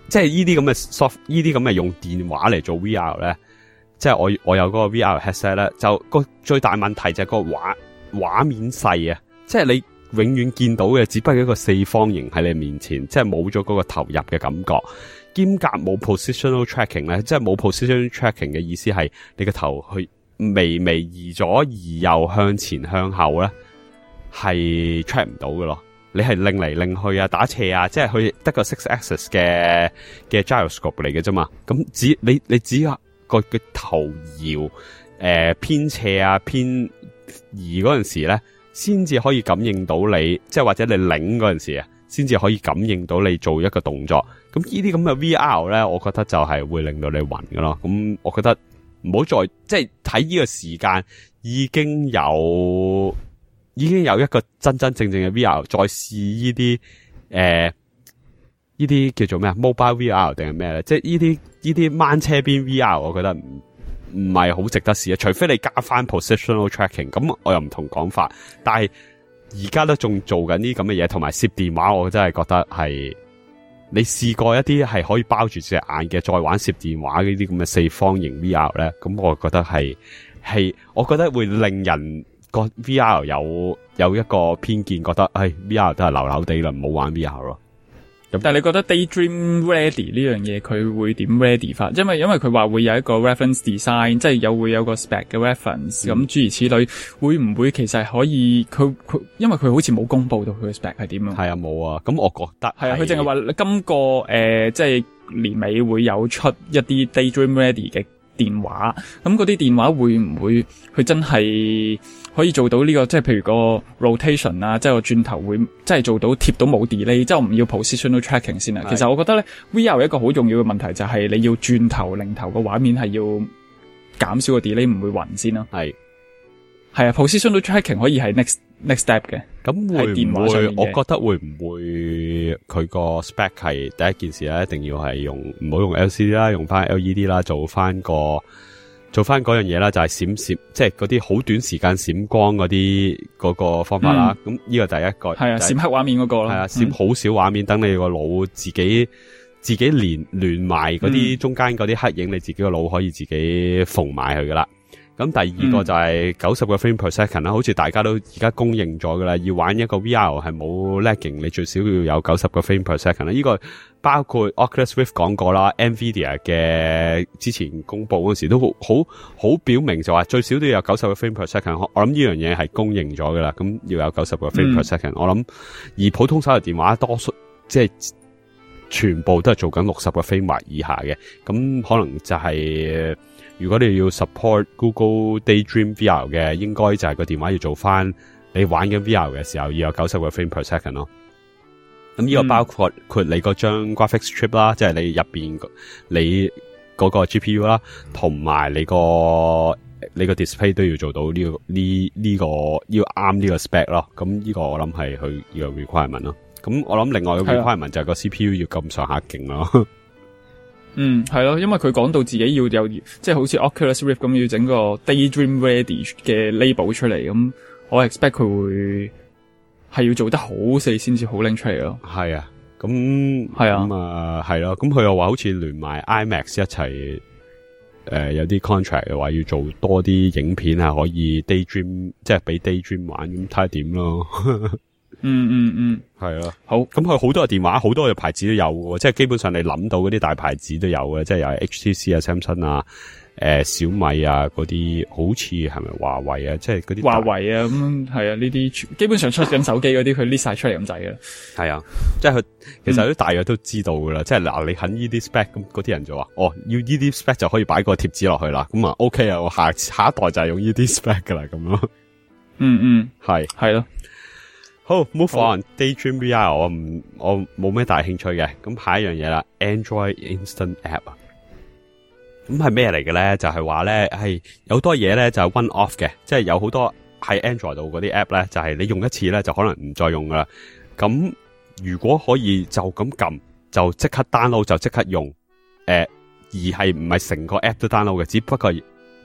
即係呢啲咁嘅 soft， 呢啲咁嘅用電話嚟做 V R 咧，即係我我有嗰個 V R headset 咧，就個最大問題就係個畫畫面細啊，即係你永遠見到嘅只不過一個四方形喺你面前，即係冇咗嗰個投入嘅感覺，兼夾冇 positional tracking 咧，即係冇 positional tracking 嘅意思係你個頭去微微移左移右向前向後咧，係 track 唔到嘅咯。你係擰嚟擰去啊，打斜啊，即係佢得個 six axis 嘅嘅 gyroscope 嚟嘅啫嘛。咁只你你只有個個頭搖誒、呃、偏斜啊偏移嗰陣時咧，先至可以感應到你，即係或者你擰嗰陣時啊，先至可以感應到你做一個動作。咁呢啲咁嘅 V R 咧，我覺得就係會令到你暈㗎咯。咁我覺得唔好再即係睇呢個時間已經有。已經有一個真真正正嘅 V R， 再試呢啲誒呢啲叫做咩啊 ？Mobile V R 定係咩咧？即係呢啲呢啲掹車邊 V R， 我覺得唔唔係好值得試啊！除非你加翻 positional tracking， 咁我又唔同講法。但係而家都仲做緊呢咁嘅嘢，同埋攝電話，我真係覺得係你試過一啲係可以包住隻眼嘅，再玩攝電話呢啲咁嘅四方形 V R 咧，咁我覺得係係，我覺得會令人。個 V R 有有一個偏見，覺得唉 V R 都係流流地啦，唔好玩 V R 咯。 咁但係你覺得 Daydream Ready 呢樣嘢佢會點 ready 法？因為因為佢話會有一個 reference design， 即係有會有個 spec 嘅 reference，咁、嗯、諸如此類，會唔會其實可以佢佢？因為佢好似冇公布到佢嘅 spec 係點啊？ 係啊，冇啊。咁我覺得係啊，佢淨係話今個誒、呃，即係年尾會有出一啲 Daydream Ready 嘅電話。咁嗰啲電話會唔會佢真係？可以做到呢、這個，即係譬如個 rotation 啊，即係個轉頭會，即係做到貼到冇 delay，即係唔要 positional tracking 先啊。其實我覺得咧 ，V R 一個好重要嘅問題就係你要轉頭擰頭個畫面係要減少個 delay，唔會暈先咯。係係啊 ，positional tracking 可以係 next next step 嘅。咁會唔會？ 我覺得會唔會佢個 spec 係第一件事咧，一定要係用唔好用 L C D 啦，用翻 L E D 啦，做翻個。做翻嗰樣嘢啦，就係閃閃，即係嗰啲好短時間閃光嗰啲嗰個方法啦。咁、嗯、呢個第一個係啊，閃黑畫面嗰個咯。係啊， 閃好少畫面，等、嗯、你個腦自己自己連連埋嗰啲中間嗰啲黑影，嗯、你自己個腦可以自己縫埋佢噶啦。咁第二個就係九十個 frame per second 啦，好似大家都而家公認咗噶啦，要玩一個 V R 係冇 lagging， 你最少要有九十個 frame per second 啦。呢個包括 Oculus Rift 講過啦 ，Nvidia 嘅之前公布嗰時都好好好表明就話最少都要有九十個 frame per second。我諗呢樣嘢係公認咗噶啦，咁要有九十個 frame per second、嗯。我諗而普通手提電話多數即係全部都係做緊六十個 frame 或以下嘅，咁可能就係、是。如果你要 support Google Daydream V R 嘅，應該就係個電話要做翻你玩緊 V R 嘅時候要有九十個 frame per second 咯。咁呢個包括括你嗰張 graphics chip 啦，即係你入邊你嗰個 G P U 啦，同埋你個你個 display 都要做到呢、這個呢呢、這個要啱呢個 spec 咯。咁呢個我諗係佢呢個 requirement 咯。咁我諗另外個 requirement 就係個 C P U 要咁上下勁咯。 嗯，係咯，因為佢講到自己要有，即係好似 Oculus Rift 咁要整個 Daydream Ready 嘅 label 出嚟，咁我 expect 佢會係要做得好細先至好拎出嚟咯。係啊，咁係啊，咁啊係咯，咁佢又話好似連埋 IMAX 一齊，誒、呃、有啲 contract 嘅話要做多啲影片係可以 Daydream， 即係俾 Daydream 玩，咁睇下點咯。嗯嗯嗯，係啊，好，咁佢好多嘅電話，好多嘅牌子都有嘅，即係基本上你諗到嗰啲大牌子都有嘅，即係又係 H T C 啊、Samsung 啊、誒、呃、小米啊嗰啲，好似係咪華為啊？即係嗰啲華為啊，咁係啊，呢啲基本上出緊手機嗰啲，佢 list 晒出嚟咁滯嘅。係啊，即係佢其實都大約都知道噶啦，嗯、即係嗱，你肯呢啲 spec 咁，嗰啲人就話，哦，要呢啲 spec 就可以擺個貼紙落去啦，咁啊 OK 啊，我下下一代就係用呢啲 spec 噶啦，咁咯。嗯嗯，係係咯。好 ，move on。Daydream V R 我唔我冇咩大興趣嘅，咁下一樣嘢啦 ，Android Instant App 啊，咁係咩嚟嘅咧？就係話咧係有多嘢咧就係 one off 嘅，即係有好多喺 Android 度嗰啲 app 咧，就係你用一次咧就可能唔再用噶啦。咁如果可以就咁撳就即刻 download 就即刻用，誒、呃、而係唔係成個 app 都 download 嘅，只不過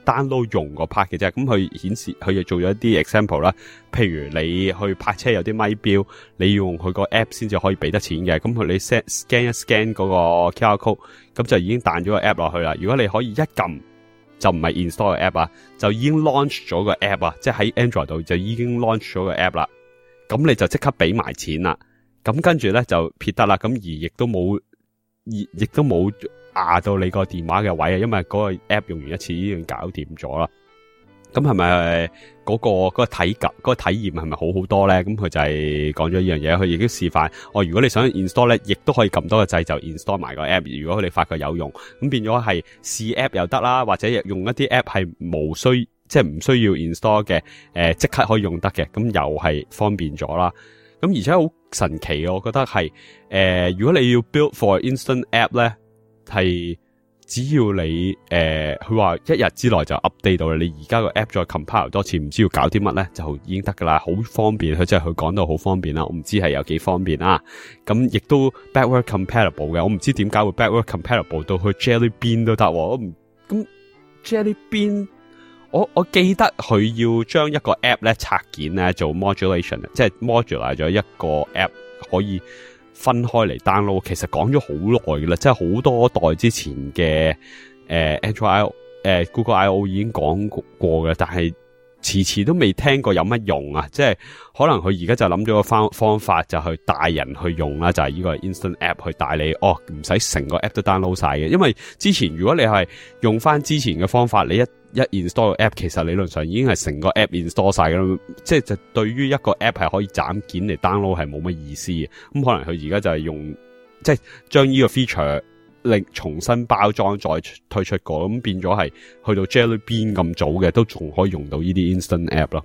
download 用個 part 嘅啫。咁佢顯示佢又做咗一啲 example 啦，譬如你去泊車有啲咪標，你要用佢個 app 先至可以俾得錢嘅。咁佢你 set scan 一 scan 嗰個 Q R code， 咁就已經彈咗個 app 落去啦。如果你可以一撳就唔係 install 個 app 啊，就已經 launch 咗個 app 啊，即係喺 Android 度就已經 launch 咗個 app 啦。咁你就即刻俾埋錢啦。咁跟住咧就撇得啦。咁而亦都冇，亦亦都冇壓到你個電話嘅位啊，因為嗰個 app 用完一次已經搞掂咗啦。咁係咪嗰個嗰、嗰個體感嗰、嗰個體驗係咪好好多咧？咁佢就係講咗呢樣嘢，佢亦都示範。哦，如果你想 install 咧，亦都可以撳多個掣就 install 埋個 app。如果你發覺有用，咁變咗係試 app 又得啦，或者用一啲 app 係無需即係唔需要 install 嘅，誒、呃、即刻可以用得嘅，咁又係方便咗啦。咁而且好神奇，我覺得係誒、呃，如果你要 build for instant app 咧，係。只要你誒，佢、呃、話一日之內就 update 到啦。你而家個 app 再 compile 多次，唔知要搞啲乜咧，就已經得噶啦，好方便。佢即係佢講到好方便啦，我唔知係有幾方便啦。咁亦都 backward compatible 嘅，我唔知點解會 backward compatible 到去 Jelly Bean 都得。我唔咁 Jelly Bean， 我我記得佢要將一個 app 咧拆件咧做 modulation， 即係 modular 咗一個 app 可以分開嚟 download， 其實講咗好耐嘅啦，即係好多代之前嘅誒、呃、Android I O 誒、呃、Google I O 已經講過嘅，但係遲遲都未聽過有乜用啊！即係可能佢而家就諗咗個方方法，就去帶人去用啦，就係、是、呢個 Instant App 去帶你哦，唔使成個 app 都 download 晒嘅。因為之前如果你係用翻之前嘅方法，你一一 install 個 app， 其實理論上已經係成個 app install 晒嘅啦。即係就對於一個 app 係可以斬件嚟 download 係冇乜意思嘅。咁可能佢而家就係用即係將呢個 feature 另重新包裝再推出過，咁變咗係去到 Jelly Bean 咁早嘅都仲可以用到呢啲 instant app 咯。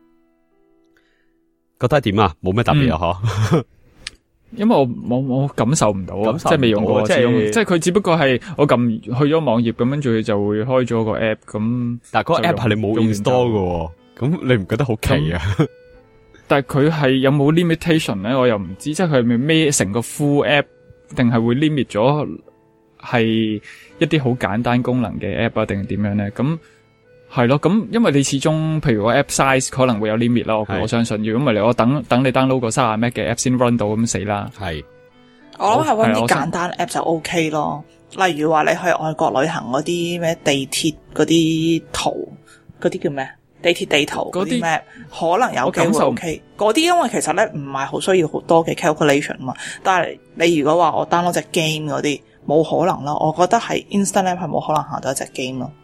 覺得點啊？冇咩特別啊？嗬、嗯？ 因為我我我感受唔到啊，即係未用過，即係即係佢只不過係我撳去咗網頁咁，跟住佢就會開咗個 app 咁。但係嗰個 app 係你冇 install 嘅，咁你唔覺得好奇啊？但係佢係有冇 limitation 咧？我又唔知，即係佢係咪孭成個 full app， 定係會 limit 咗係一啲好簡單功能嘅 app 啊？定係點樣咧？咁係咯，咁因為你始終譬如個 app size 可能會有 limit 啦，我我相信。如果唔係你我等等你 download 個三十 meg 嘅 app 先 run 到，咁死啦。係，我諗係搵啲簡單 app 就 OK 咯。例如話你去外國旅行嗰啲咩地鐵嗰啲圖，嗰啲叫咩？地鐵地圖嗰啲 map 可能有機會 OK。嗰啲因為其實咧唔係好需要好多嘅 calculation 嘛。但係你如果話我 download 隻 game 嗰啲，冇可能咯。我覺得係 instant app 係冇可能行到一隻 game 咯。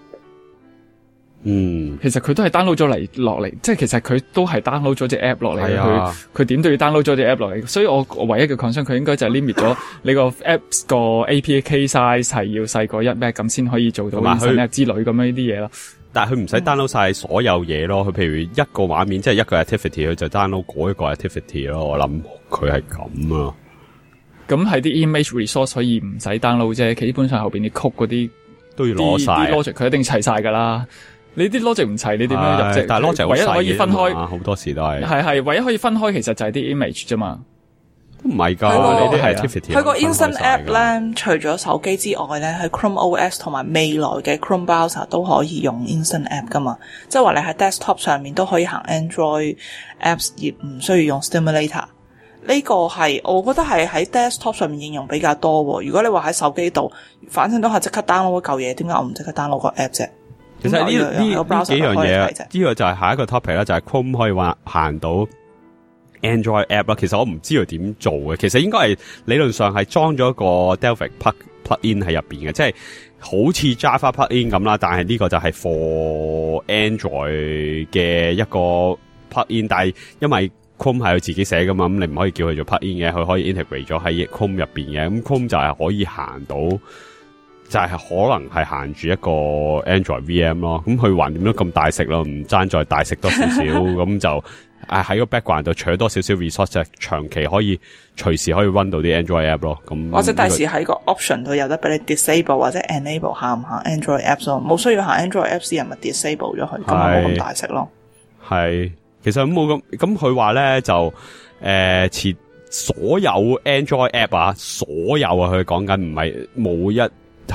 嗯，其實佢都係 download 咗嚟落嚟，即係其實佢都係 download 咗隻 app 落嚟，佢佢點都要 download 咗隻 app 落嚟，所以我唯一嘅 concern 佢應該就係 limit 咗你個 apps 個 A P K size 係要細過一 meg 咁先可以做到 instant app 之類咁樣呢啲嘢咯。但係佢唔使 download 晒所有嘢咯，佢譬如一個畫面即係一個 activity， 佢就 download 嗰一個 activity 咯。我諗佢係咁啊。咁係啲 image resource 可以唔使 download 啫，基本上後邊啲 code 嗰啲都要攞晒，啲 logic 佢一定齊晒噶啦。你啲 logic 唔齊，你點樣入啫？但係 logic 唯一可以分開，好多時都係係係唯一可以分開，其實就係啲 image 啫嘛。都唔係噶，你啲係 activity。佢個 instant app 咧，除咗手機之外咧，喺 Chrome O S 同埋未來嘅 Chrome browser 都可以用 instant app 噶嘛。即係話你喺 desktop 上面都可以行 Android apps，而唔需要用 Stimulator。呢個係我覺得係喺 desktop 上面應用比較多喎。如果你話喺手機度，反正都係即刻 download 一嚿嘢，點解我唔即刻 download 個 app 啫？其實呢呢呢幾樣嘢啊，呢個就係下一個 topic 啦，就係 Chrome 可以話行到 Android app 啦。其實我唔知道點做嘅，其實應該係理論上係裝咗個 Delphic plug plugin 喺入邊嘅，即係好似 Java plugin 咁啦。但係呢個就係 for Android 嘅一個 plugin， 但係因為 Chrome 係佢自己寫噶嘛，咁你唔可以叫佢做 plugin 嘅，佢可以 integrate 咗喺 Chrome 入邊嘅。咁 Chrome 就係可以行到。就係、是、可能係行住一個 Android V M 咯，咁佢橫掂都咁大食咯，唔爭再大食多少少，咁就誒喺個 background 度取多少少 resource， 就長期可以隨時可以 run 到啲 Android app 咯。咁或者第時喺個 option 度有得俾你 disable 或者 enable 行唔行 Android apps 咯，冇需要行 Android apps 人咪 disable 咗佢，咁咪冇咁大食咯。係，其實咁冇咁，咁佢話咧就誒、呃、切所有 Android app 啊，所有啊，佢講緊唔係冇一。係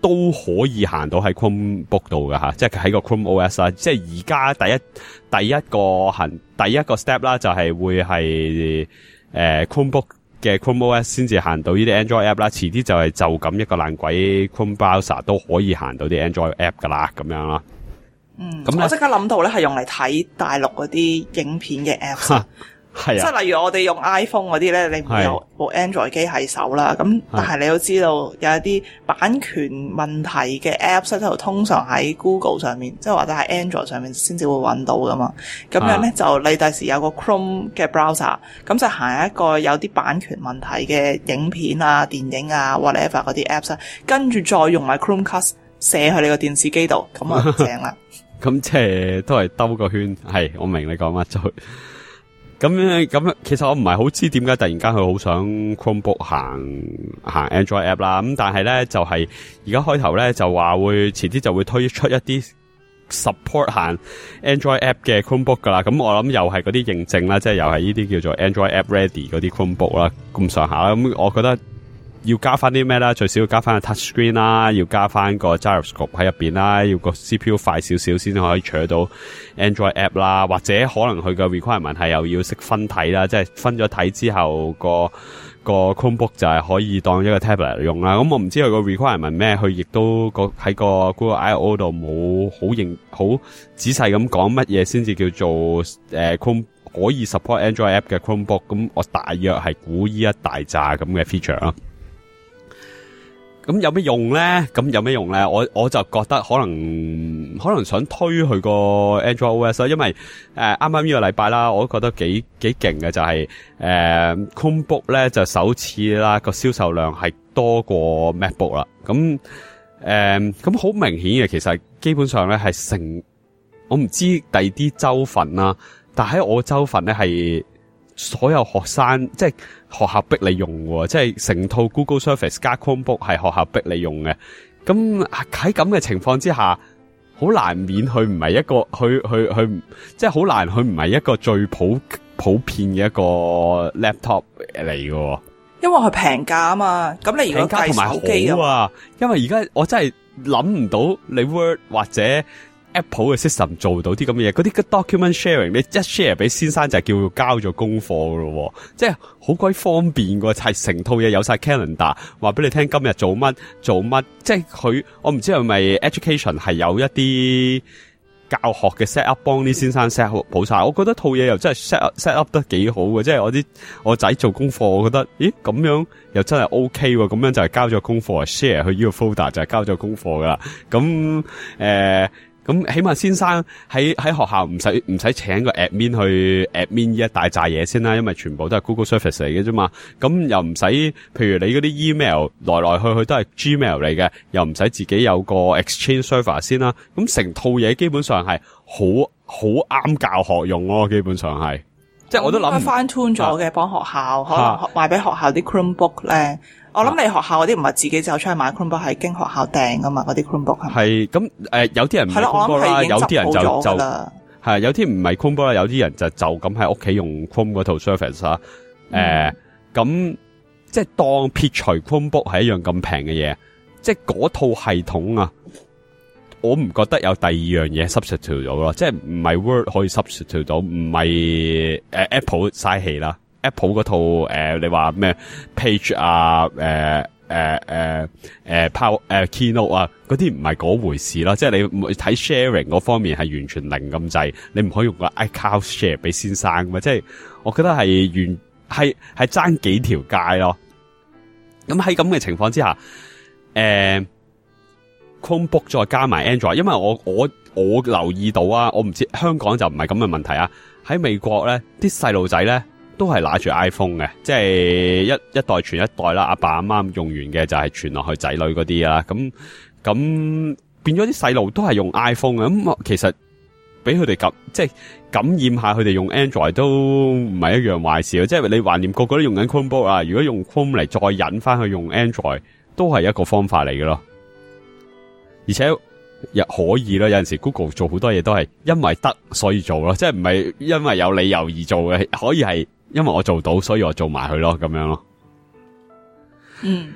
都可以行到喺 Chromebook 度㗎吓，即係喺個 Chrome O S 啦。即係而家第一第一個行第一個 step 啦，就係會係誒、呃、Chromebook 嘅 Chrome O S 先至行到呢啲 Android app 啦。遲啲就係就咁一個爛鬼 Chrome browser 都可以行到啲 Android app 噶啦，咁樣啦。 嗯，咁我即刻諗到咧，係用嚟睇大陸嗰啲影片嘅 apps。係啊，即係例如我哋用 iPhone 嗰啲咧，你唔會有部 Android 機喺手啦。咁但係你都知道有一啲版權問題嘅 Apps 就通常喺 Google 上面，即係或者喺 Android 上面先至會揾到噶嘛。咁樣咧、啊、就你第時有個 Chrome 嘅 browser， 咁就行一個有啲版權問題嘅影片啊、電影啊 whatever 嗰啲 Apps， 跟住再用埋 Chromecast 射去你個電視機度，咁啊正啦。 咁即係都係兜個圈，係我明你講乜就。咁咁，其實我唔係好知點解突然間佢好想 Chromebook 行行 Android app 啦。咁但係咧就係而家開頭咧就話會遲啲就會推出一啲 support 行 Android app 嘅 Chromebook 噶啦。咁我諗又係嗰啲認證啦，即係又係呢啲叫做 Android app ready 嗰啲 Chromebook 啦，咁上下啦。咁我覺得要加翻啲咩啦？最少要加翻個 touch screen 啦，要加翻個 gyroscope 喺入邊啦，要個 C P U 快少少先可以取到 Android app 啦，或者可能佢個 requirement 係又要識分體啦，即係分咗體之後個個 Chromebook 就係可以當一個 tablet 用啦。咁我唔知佢個 requirement 咩，佢亦都個喺個 Google I O 度冇好認好仔細咁講乜嘢先至叫做誒、呃、Chrome 可以 support Android app 嘅 Chromebook。咁我大約係估依一大扎咁嘅 feature 啦。咁有咩用咧？咁有咩用咧？我我就覺得可能可能想推佢個 Android O S 啦，因為誒啱啱呢個禮拜啦，我都覺得幾幾勁嘅就係、是、誒、呃、Chromebook 咧就首次啦個銷售量係多過 MacBook 啦。咁誒咁好明顯嘅，其實基本上咧係成我唔知第二啲州份啦，但喺我州份咧係所有學生即係。學校逼你用喎，即係成套 Google Surface 加 Chromebook 係學校逼你用嘅。咁喺咁嘅情況之下，好難免佢唔係一個，佢佢佢即係好難，佢唔係一個最普普遍嘅一個 laptop 嚟嘅。因為佢平價啊嘛，咁你如果計手機嘅話，因為而家我真係諗唔到你 Word 或者。Apple 嘅 system 做到啲咁嘅嘢，嗰啲 document sharing 你一 share 俾先生就係叫佢交咗功課噶咯，即係好鬼方便噶，係成套嘢有晒 calendar， 話俾你聽今日做乜做乜，即係佢我唔知係咪 education 係有一啲教學嘅 set up 幫啲先生 set up 好晒，我覺得套嘢又真係 set up set up 得幾好嘅，即係我啲我仔做功課，我覺得咦咁樣又真係 OK 喎，咁樣就係交咗功課 share 去呢個 folder 就係交咗功課噶啦，咁誒。呃咁起碼先生喺喺學校唔使唔使請個 admin 去 admin 呢一大扎嘢先啦，因為全部都係 Google Surface 嚟嘅啫嘛。咁又唔使，譬如你嗰啲 email 來來去去都係 Gmail 嚟嘅，又唔使自己有個 Exchange server 先啦。咁成套嘢基本上係好好啱教學用咯，基本上係，即係我都諗 fine tune 咗嘅，幫學校可能賣俾學校啲 Chromebook 咧。我諗你學校嗰啲唔係自己走出去買 Chromebook， 係經學校訂噶嘛？嗰啲 Chromebook 係係咁誒，有啲人唔係 Chromebook 啦，有啲人就就係有啲唔係 Chromebook 啦，有啲人就就咁喺屋企用 Chrome 嗰套 Surface 啦。誒、嗯，咁、呃、即係當撇除 Chromebook 係一樣咁平嘅嘢，即係嗰套系統啊，我唔覺得有第二樣嘢 substitute 到咯，即係唔係 Word 可以 substitute 到，唔係誒 Apple 嘥氣啦。Apple 嗰套誒、呃，你話咩 Page 啊，誒誒誒誒 Power 誒 Keynote 啊，嗰啲唔係嗰回事啦。即係你睇 sharing 嗰方面係完全零咁滯，你唔可以用個 iCloud share 俾先生嘛。即係我覺得係完係係爭幾條街咯。咁喺咁嘅情況之下，誒、呃、Chromebook 再加埋 Android，因為我我我留意到啊，我唔知香港就唔係咁嘅問題啊。喺美國咧，啲細路仔咧。都係拿住 iPhone 嘅，即係一一代傳一代啦。阿爸阿媽用完嘅就係傳落去仔女嗰啲啦。咁咁變咗啲細路都係用 iPhone 嘅。咁其實俾佢哋感即係感染下佢哋用 Android 都唔係一樣壞事。即係你橫掂個個都用緊 Chromebook 啊，如果用 Chrome 嚟再引翻去用 Android，都係一個方法嚟嘅咯。而且又可以啦，有陣時 Google 做好多嘢都係因為得所以做咯，即係唔係因為有理由而做嘅，可以係。因為我做到，所以我做埋佢咯，咁樣咯。嗯，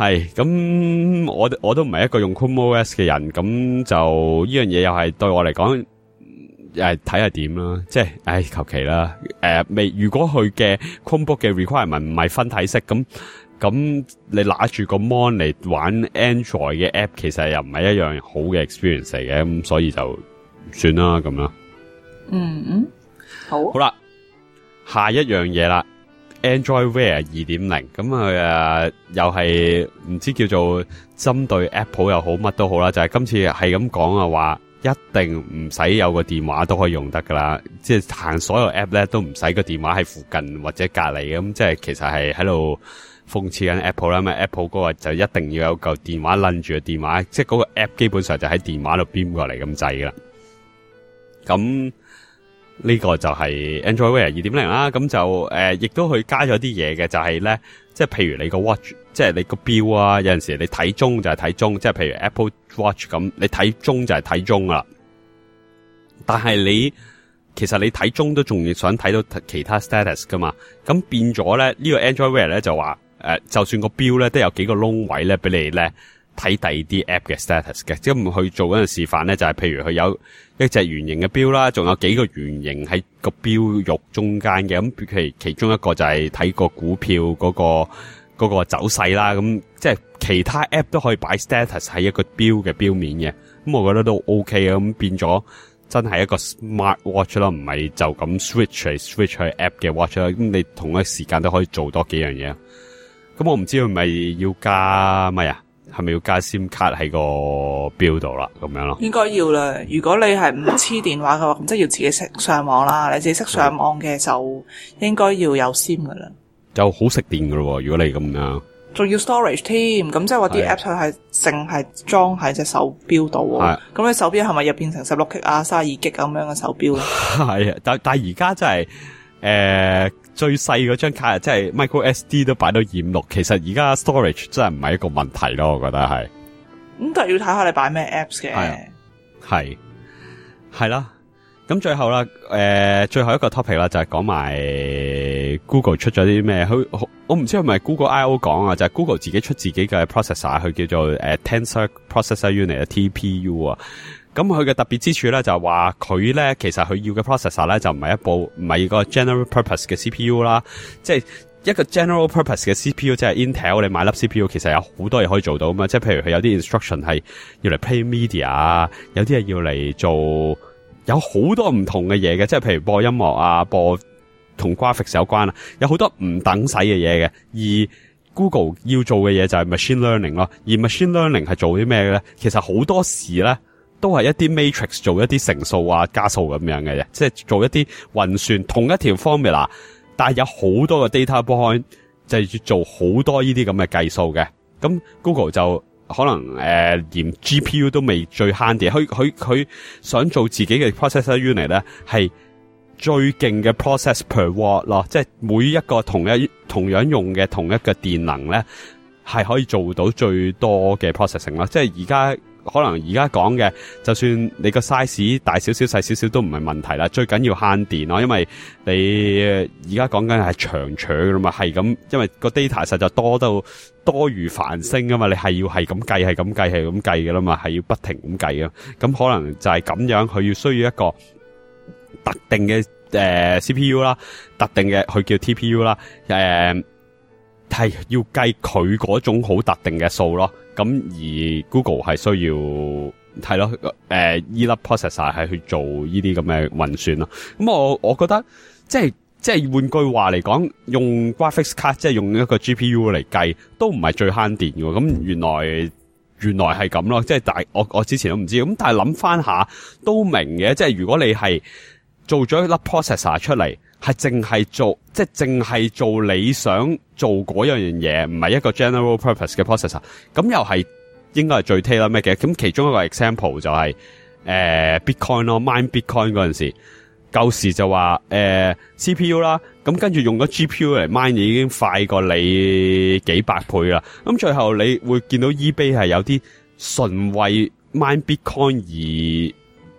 係咁，我我都唔係一個用 ChromeOS 嘅人，咁就呢樣嘢又係對我嚟講，誒睇下點啦，即係唉求其啦，誒、呃、未如果佢嘅 Chromebook 嘅 requirement 唔係分體式，咁咁你拿住個 mon 嚟玩 Android 嘅 app， 其實又唔係一樣好嘅 experience 嚟嘅，咁所以就算啦咁啦。 嗯，好。 好啦，下一樣嘢啦。Android Wear 二點零，咁佢誒又係唔知叫做針對 Apple 又好乜都好啦，就係、是、今次係咁講啊，話一定唔使有個電話都可以用得噶啦，即係行所有 app 咧都唔使個電話喺附近或者隔離嘅，咁即係其實係喺度諷刺緊 Apple 啦，咁 Apple 嗰個就一定要有嚿電話擸住個電話，即係嗰個 app 基本上就喺電話度編過嚟咁滯噶啦，咁。呢個就係 Android Wear 二點零啦，咁就誒，亦、呃、都去加咗啲嘢嘅，就係、是、咧，即係譬如你個 watch，即係你個錶啊，有陣時你睇鐘就係睇鐘，即係譬如 Apple Watch 咁，你睇鐘就係睇鐘啦。但係你其實你睇鐘都仲要想睇到其他 status 噶嘛，咁變咗咧呢、這個 Android Wear 咧就話誒、呃，就算個錶咧都有幾個窿位咧俾你咧睇第二啲 app 嘅 status 嘅，即係唔去做嗰陣示範咧，就係、是、譬如佢有一隻圓形嘅錶啦，仲有幾個圓形喺個錶肉中間嘅，咁其其中一個就係睇個股票嗰、那個嗰、那個走勢啦，咁即係其他 app 都可以擺 status 喺一個錶嘅錶面嘅，咁我覺得都 OK 啊，咁變咗真係一個 smart watch 啦，唔係就咁 switch 嚟 switch 去 app 嘅 watch 啦，咁你同一時間都可以做多幾樣嘢，咁我唔知係咪要加乜啊？係咪要加 SIM 卡喺個錶度啦？咁樣咯，應該要啦。如果你係唔黐電話嘅話，咁即係要自己識上網啦。你自己識上網嘅就應該要有 SIM 噶啦。就好食電噶咯，如果你咁樣，仲要 storage 添。咁即係話啲 app 佢係淨係裝喺隻手錶度。咁你手錶係咪又變成十六 G 啊、三十二 G 咁樣嘅手錶咧？係啊，但但係而家真係誒。呃最細嗰張卡即係 micro S D 都擺到二五六，其實而家 storage 真係唔係一個問題咯，我覺得係。咁但係要睇下你擺咩 apps 嘅。係係啦，咁最後啦，誒、呃，最後一個 topic 啦，就係講埋 Google 出咗啲咩？佢我唔知係咪 Google I O 講啊，就係、是、Google 自己出自己嘅 processor， 佢叫做誒、呃、Tensor Processor Unit T P U 啊。咁佢嘅特別之處咧就係話佢咧其實佢要嘅 processor 咧就唔係一部唔係個 general purpose 嘅 C P U 啦，即係一個 general purpose 嘅 C P U， 即係 Intel 你買粒 C P U 其實有好多嘢可以做到啊嘛，即係譬如佢有啲 instruction 係要嚟 play media 啊，有啲係要嚟做有好多唔同嘅嘢嘅，即係譬如播音樂啊，播同 graphics 有關啊，有好多唔等使嘅嘢嘅，而 Google 要做嘅嘢就係 machine learning 咯，而 machine learning 係做啲咩嘅咧？其實好多時咧。都係一啲 matrix 做一啲乘數啊加數咁樣嘅啫，即係做一啲運算同一條 formula， 但係有好多個 data point 就係要做好多呢啲咁嘅計數嘅。咁 Google 就可能誒、呃、連 G P U 都未最慳啲，佢佢佢想做自己嘅 processor unit 咧係最勁嘅 process per watt 咯，即係每一個同一同樣用嘅同一個電能咧係可以做到最多嘅 processing 咯，即係而家。可能而家講嘅，就算你個 size 大少少、細少少都唔係問題啦。最緊要慳電咯，因為你而家講緊係長取噶啦嘛，係咁，因為個 data 實在多到多如繁星噶嘛，你係要係咁計、係咁計、係咁計噶啦嘛，係要不停咁計啊。咁可能就係咁樣，佢要需要一個特定嘅誒、呃、C P U 啦，特定嘅佢叫 T P U 啦，誒、呃、係要計佢嗰種好特定嘅數咯。咁而 Google 係需要係咯，誒、呃，依粒 processor 係去做呢啲咁嘅運算咯。咁我我覺得即係即係換句話嚟講，用 graphics card 即係用一個 G P U 嚟計，都唔係最慳電嘅。咁原來原來係咁咯，即係大我我之前都唔知。咁但係諗翻下都明嘅，即係如果你係做咗一粒 processor 出嚟。係淨係做，即係淨係做你想做嗰樣嘢，唔係一個 general purpose 嘅 processor。咁又係應該係最 tailor made 嘅。咁其中一個 example 就係、是、誒、呃、Bitcoin 咯 ，mine Bitcoin 嗰陣時，舊時就話誒、呃、C P U 啦，咁跟住用咗 G P U 嚟 mine 已經快過你幾百倍啦。咁最後你會見到 eBay 係有啲純為 mine Bitcoin 而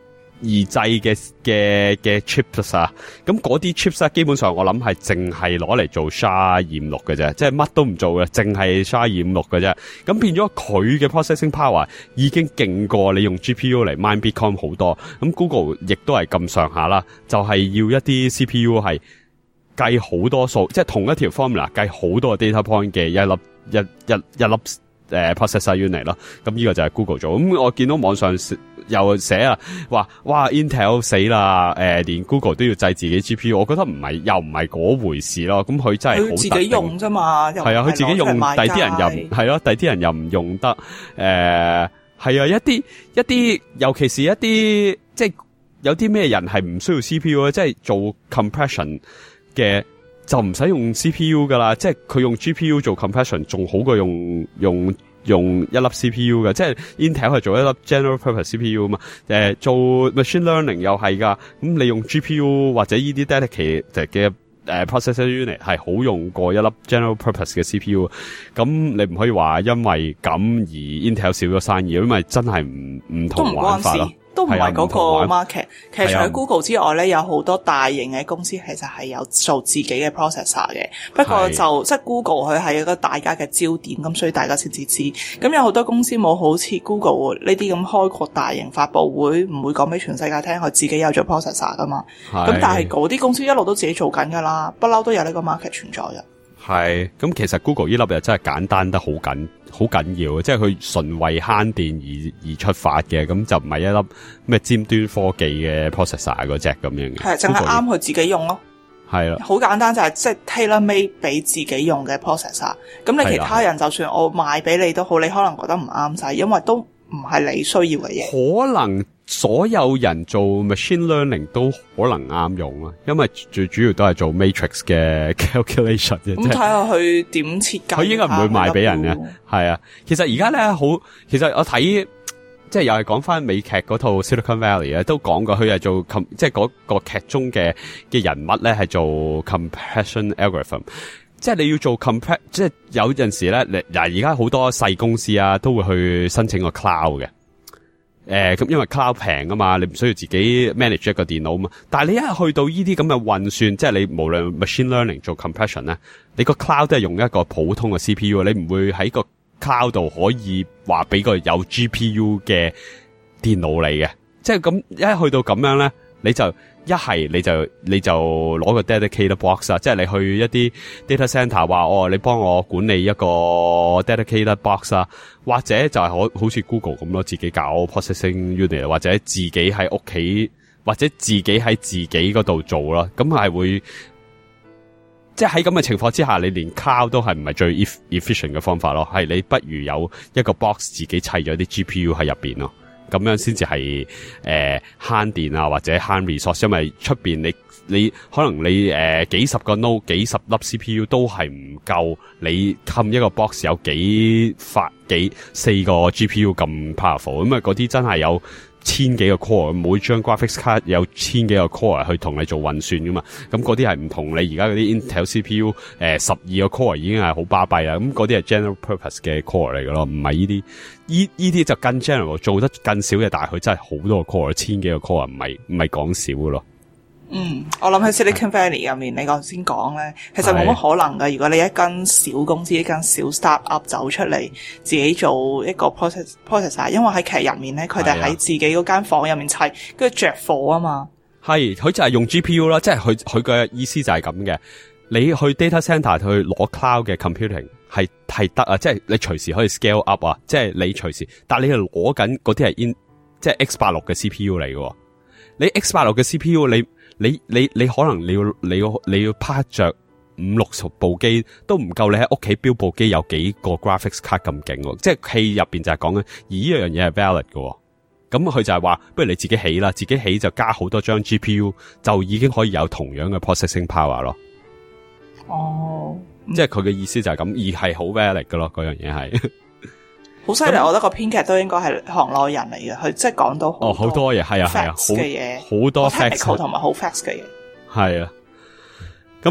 而製嘅嘅嘅 chips 啊，咁嗰啲 chips 啊，基本上我諗係淨係攞嚟做 S H A 二五六嘅啫，即係乜都唔做嘅，淨係 S H A 二五六嘅啫。咁變咗佢嘅 processing power 已經勁過你用 G P U 嚟 mine Bitcoin 好多。咁 Google 亦都係咁上下啦，就係、是、要一啲 C P U 係計好多數，即係同一條 formula 計好多個 data point 嘅一粒一一一粒誒、呃、processor unit 咯。咁呢個就係 Google 做。咁我見到網上又寫啊，話哇 Intel 死啦，誒、呃、連 Google 都要製自己 G P U， 我覺得唔係又唔係嗰回事咯。咁佢真係好自己用啫嘛，係啊，佢自己用，第啲人又係咯，第啲人又唔用得。誒、呃、係啊，一啲一啲，尤其是一啲即係有啲咩人係唔需要 C P U 咧，即係做 compression 嘅就唔使用，用 C P U 噶啦，即係佢用 G P U 做 compression 仲好過用用。用一粒 C P U 嘅，即係 Intel 係做一粒 general purpose C P U 啊嘛，誒、呃、做 machine learning 又係噶，咁你用 G P U 或者呢啲 dedicated 嘅誒 processor unit 係好用過一粒 general purpose 嘅 C P U， 咁你唔可以話因為咁而 Intel 少咗生意，因為真係唔唔同玩法咯。 都唔係嗰個 market，其實除咗 Google 之外咧，有好多大型嘅公司其實係有做自己嘅 processor 嘅。不過就即係 Google 佢係一個大家嘅焦點，咁所以大家先至知。咁有好多公司冇好似 Google 呢啲咁開闊大型發佈會，唔會講俾全世界聽佢自己有做 processor 噶嘛。咁但係嗰啲公司一路都自己做緊噶啦，不嬲都有呢個 market 存在嘅。 係，咁其實 Google 呢粒又真係簡單得好緊，好緊要嘅，即係佢純為慳電而而出發嘅，咁就唔係一粒咩尖端科技嘅 processor 嗰隻咁樣嘅。係，淨係啱佢自己用咯。係啦，好簡單就係即係 tailor made 俾自己用嘅 processor。咁你其他人就算我賣俾你都好，你可能覺得唔啱使，因為都唔係你需要嘅嘢。可能所有人做 machine learning 都可能啱用啊，因為最主要都係做 matrix 嘅 calculation 嘅。咁睇下佢點設計，佢應該唔會賣俾人嘅。係啊，其實而家咧好，其實我睇即係又係講翻美劇嗰套 Silicon Valley 啊，都講過佢係做即係嗰個劇中嘅嘅人物咧係做 compression algorithm。即係你要做 compress， 即係有陣時咧，嗱而家好多細公司啊都會去申請個 cloud 嘅。誒，咁因為 cloud 平啊嘛，你唔需要自己 manage 一個電腦啊嘛。但係你一去到呢啲咁嘅運算，即係你無論 machine learning 做 compression 咧，你個 cloud 都係用一個普通嘅 C P U， 你唔會喺個 cloud 度可以話俾個有 G P U 嘅電腦嚟嘅。即係咁一去到咁樣咧，你就一係你就你就攞個 dedicated box 啊，即係你去一啲 data center 話哦，你幫我管理一個 dedicated box 啊，或者就係好好似 Google 咁咯，自己搞 processing unit， 或者自己喺屋企，或者自己喺自己嗰度做咯，咁係會即係喺咁嘅情況之下，你連 cloud 都係唔係最 efficient 嘅方法咯，係你不如有一個 box 自己砌咗啲 G P U 喺入邊咯。咁樣先至係誒慳電啊，或者慳 resource，因為出邊你你可能你誒、呃、幾十個 node 幾十粒 C P U 都係唔夠你冚一個 box 有幾發幾四個 G P U 咁 powerful， 咁啊嗰啲真係有千幾個 core， 每張 graphics card 有千幾個 core 去同你做運算噶嘛，咁嗰啲係唔同你而家嗰啲 Intel C P U 誒十二個 core 已經係好巴閉啦，咁嗰啲係 general purpose 嘅 core 嚟噶咯，唔係呢啲，依依啲就更 general， 做得更少嘅，但係佢真係好多個 core， 千幾個 core， 唔係唔係講少噶咯。嗯，我諗喺 Silicon Valley 入面，你頭先講咧，其實冇乜可能㗎。如果你一間小公司、一間小 startup 走出嚟，自己做一個 process processor， 因為喺劇入面咧，佢哋喺自己嗰間房入面砌，跟住着火啊嘛。係，佢就係用 G P U 啦，即係佢佢嘅意思就係咁嘅。你去 data center 去攞 cloud 嘅 computing 係係得啊，即係你隨時可以 scale up 啊，即係你隨時，但係你係攞緊嗰啲係 in 即係 X 八六嘅 C P U 嚟嘅。你 X 八六嘅 C P U 你。你你你可能你要你要你要拍着五六十部機都唔夠，你喺屋企標部機有幾個 graphics card 咁勁，即係戲入邊就係講緊，而呢樣嘢係 valid 嘅，咁佢就係話，不如你自己起啦，自己起就加好多張 G P U， 就已經可以有同樣嘅 processing power 咯。哦，即係佢嘅意思就係咁，而係好 valid 嘅咯，嗰樣嘢係。好犀利，我覺得個編劇都應該係行內人嚟嘅，佢即係講到哦好多嘢，係啊係啊，好嘅嘢，好多 facts 同埋好 facts 嘅嘢，係啊。咁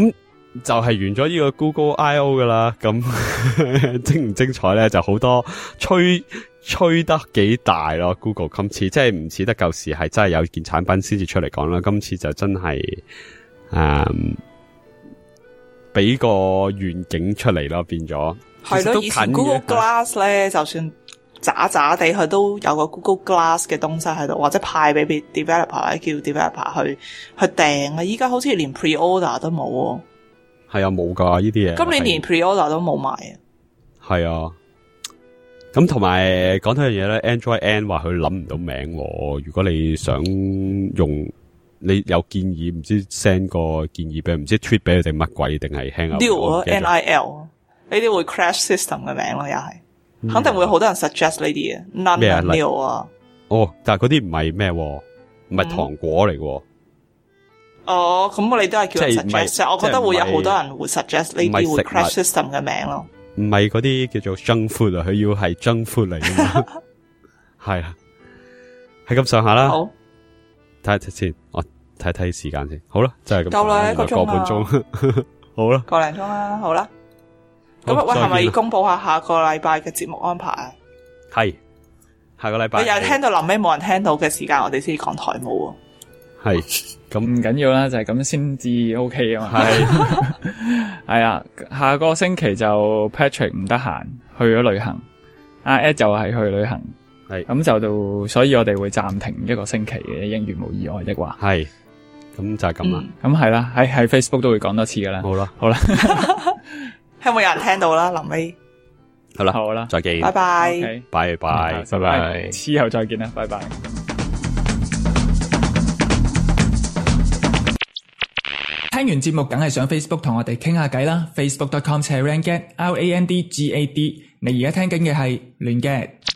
就係、是、完咗呢個 Google I O 噶啦，咁精唔精彩咧？就好多吹吹得幾大咯。Google 今次即係唔似得舊時係真係有件產品先至出嚟講啦，今次就真係誒俾個願景出嚟咯，變咗係咯。以前 Google Glass 咧，就算渣渣地，佢都有個 Google Glass 嘅東西喺度，或者派俾 developer 叫 developer 去去訂啊。依家好似連 pre-order 都冇喎。係啊，冇噶呢啲嘢。 今年連 pre-order 都冇賣啊。 係啊，咁同埋講多樣嘢咧 ，Android N 話佢諗唔到名。如果你想用，你有建議，唔知 send 個建議俾，唔知 tweet 俾佢哋乜鬼，定係 hang out Nil N I L 呢啲會 crash system 嘅名咯，又係、嗯、肯定會好多人 suggest 呢啲嘢。None 啊 Nil 啊。哦， 但係嗰啲唔係咩，唔係糖果嚟嘅。 哦，咁我哋都係叫人 suggest， 我覺得會有好多人會 suggest 呢啲會 crash system 嘅名咯。 唔係嗰啲叫做 junk food 啊，佢要係 junk food 嚟嘅嘛。係啊，係咁上下啦。好，睇睇先，我睇睇時間先。好啦，就係咁。夠啦，一個鐘半鐘。好啦，個零鐘啦，好啦。咁喂，係咪要公布下下個禮拜嘅節目安排啊？係，下個禮拜。你又聽到臨尾冇人聽到嘅時間，我哋先講台務啊。係，咁唔緊要啦，就係咁先至 OK 啊嘛。係，係啊，下個星期就 Patrick 唔得閒，去咗旅行。阿 Ed 就係去旅行，係，咁就到，所以我哋會暫停一個星期嘅，應如無意外的話。係，咁就係咁啦。咁係啦，喺喺 Facebook 都會講多次噶啦。好啦，好啦，有冇有人聽到啦？臨尾，好啦，好啦，再見，拜拜，拜拜，拜拜，之後再見啦，拜拜。聽完節目梗係上 Facebook 同我哋傾下偈啦 ，facebook dot com slash rangad R A N D G A D。你而家聽緊嘅係亂 gad。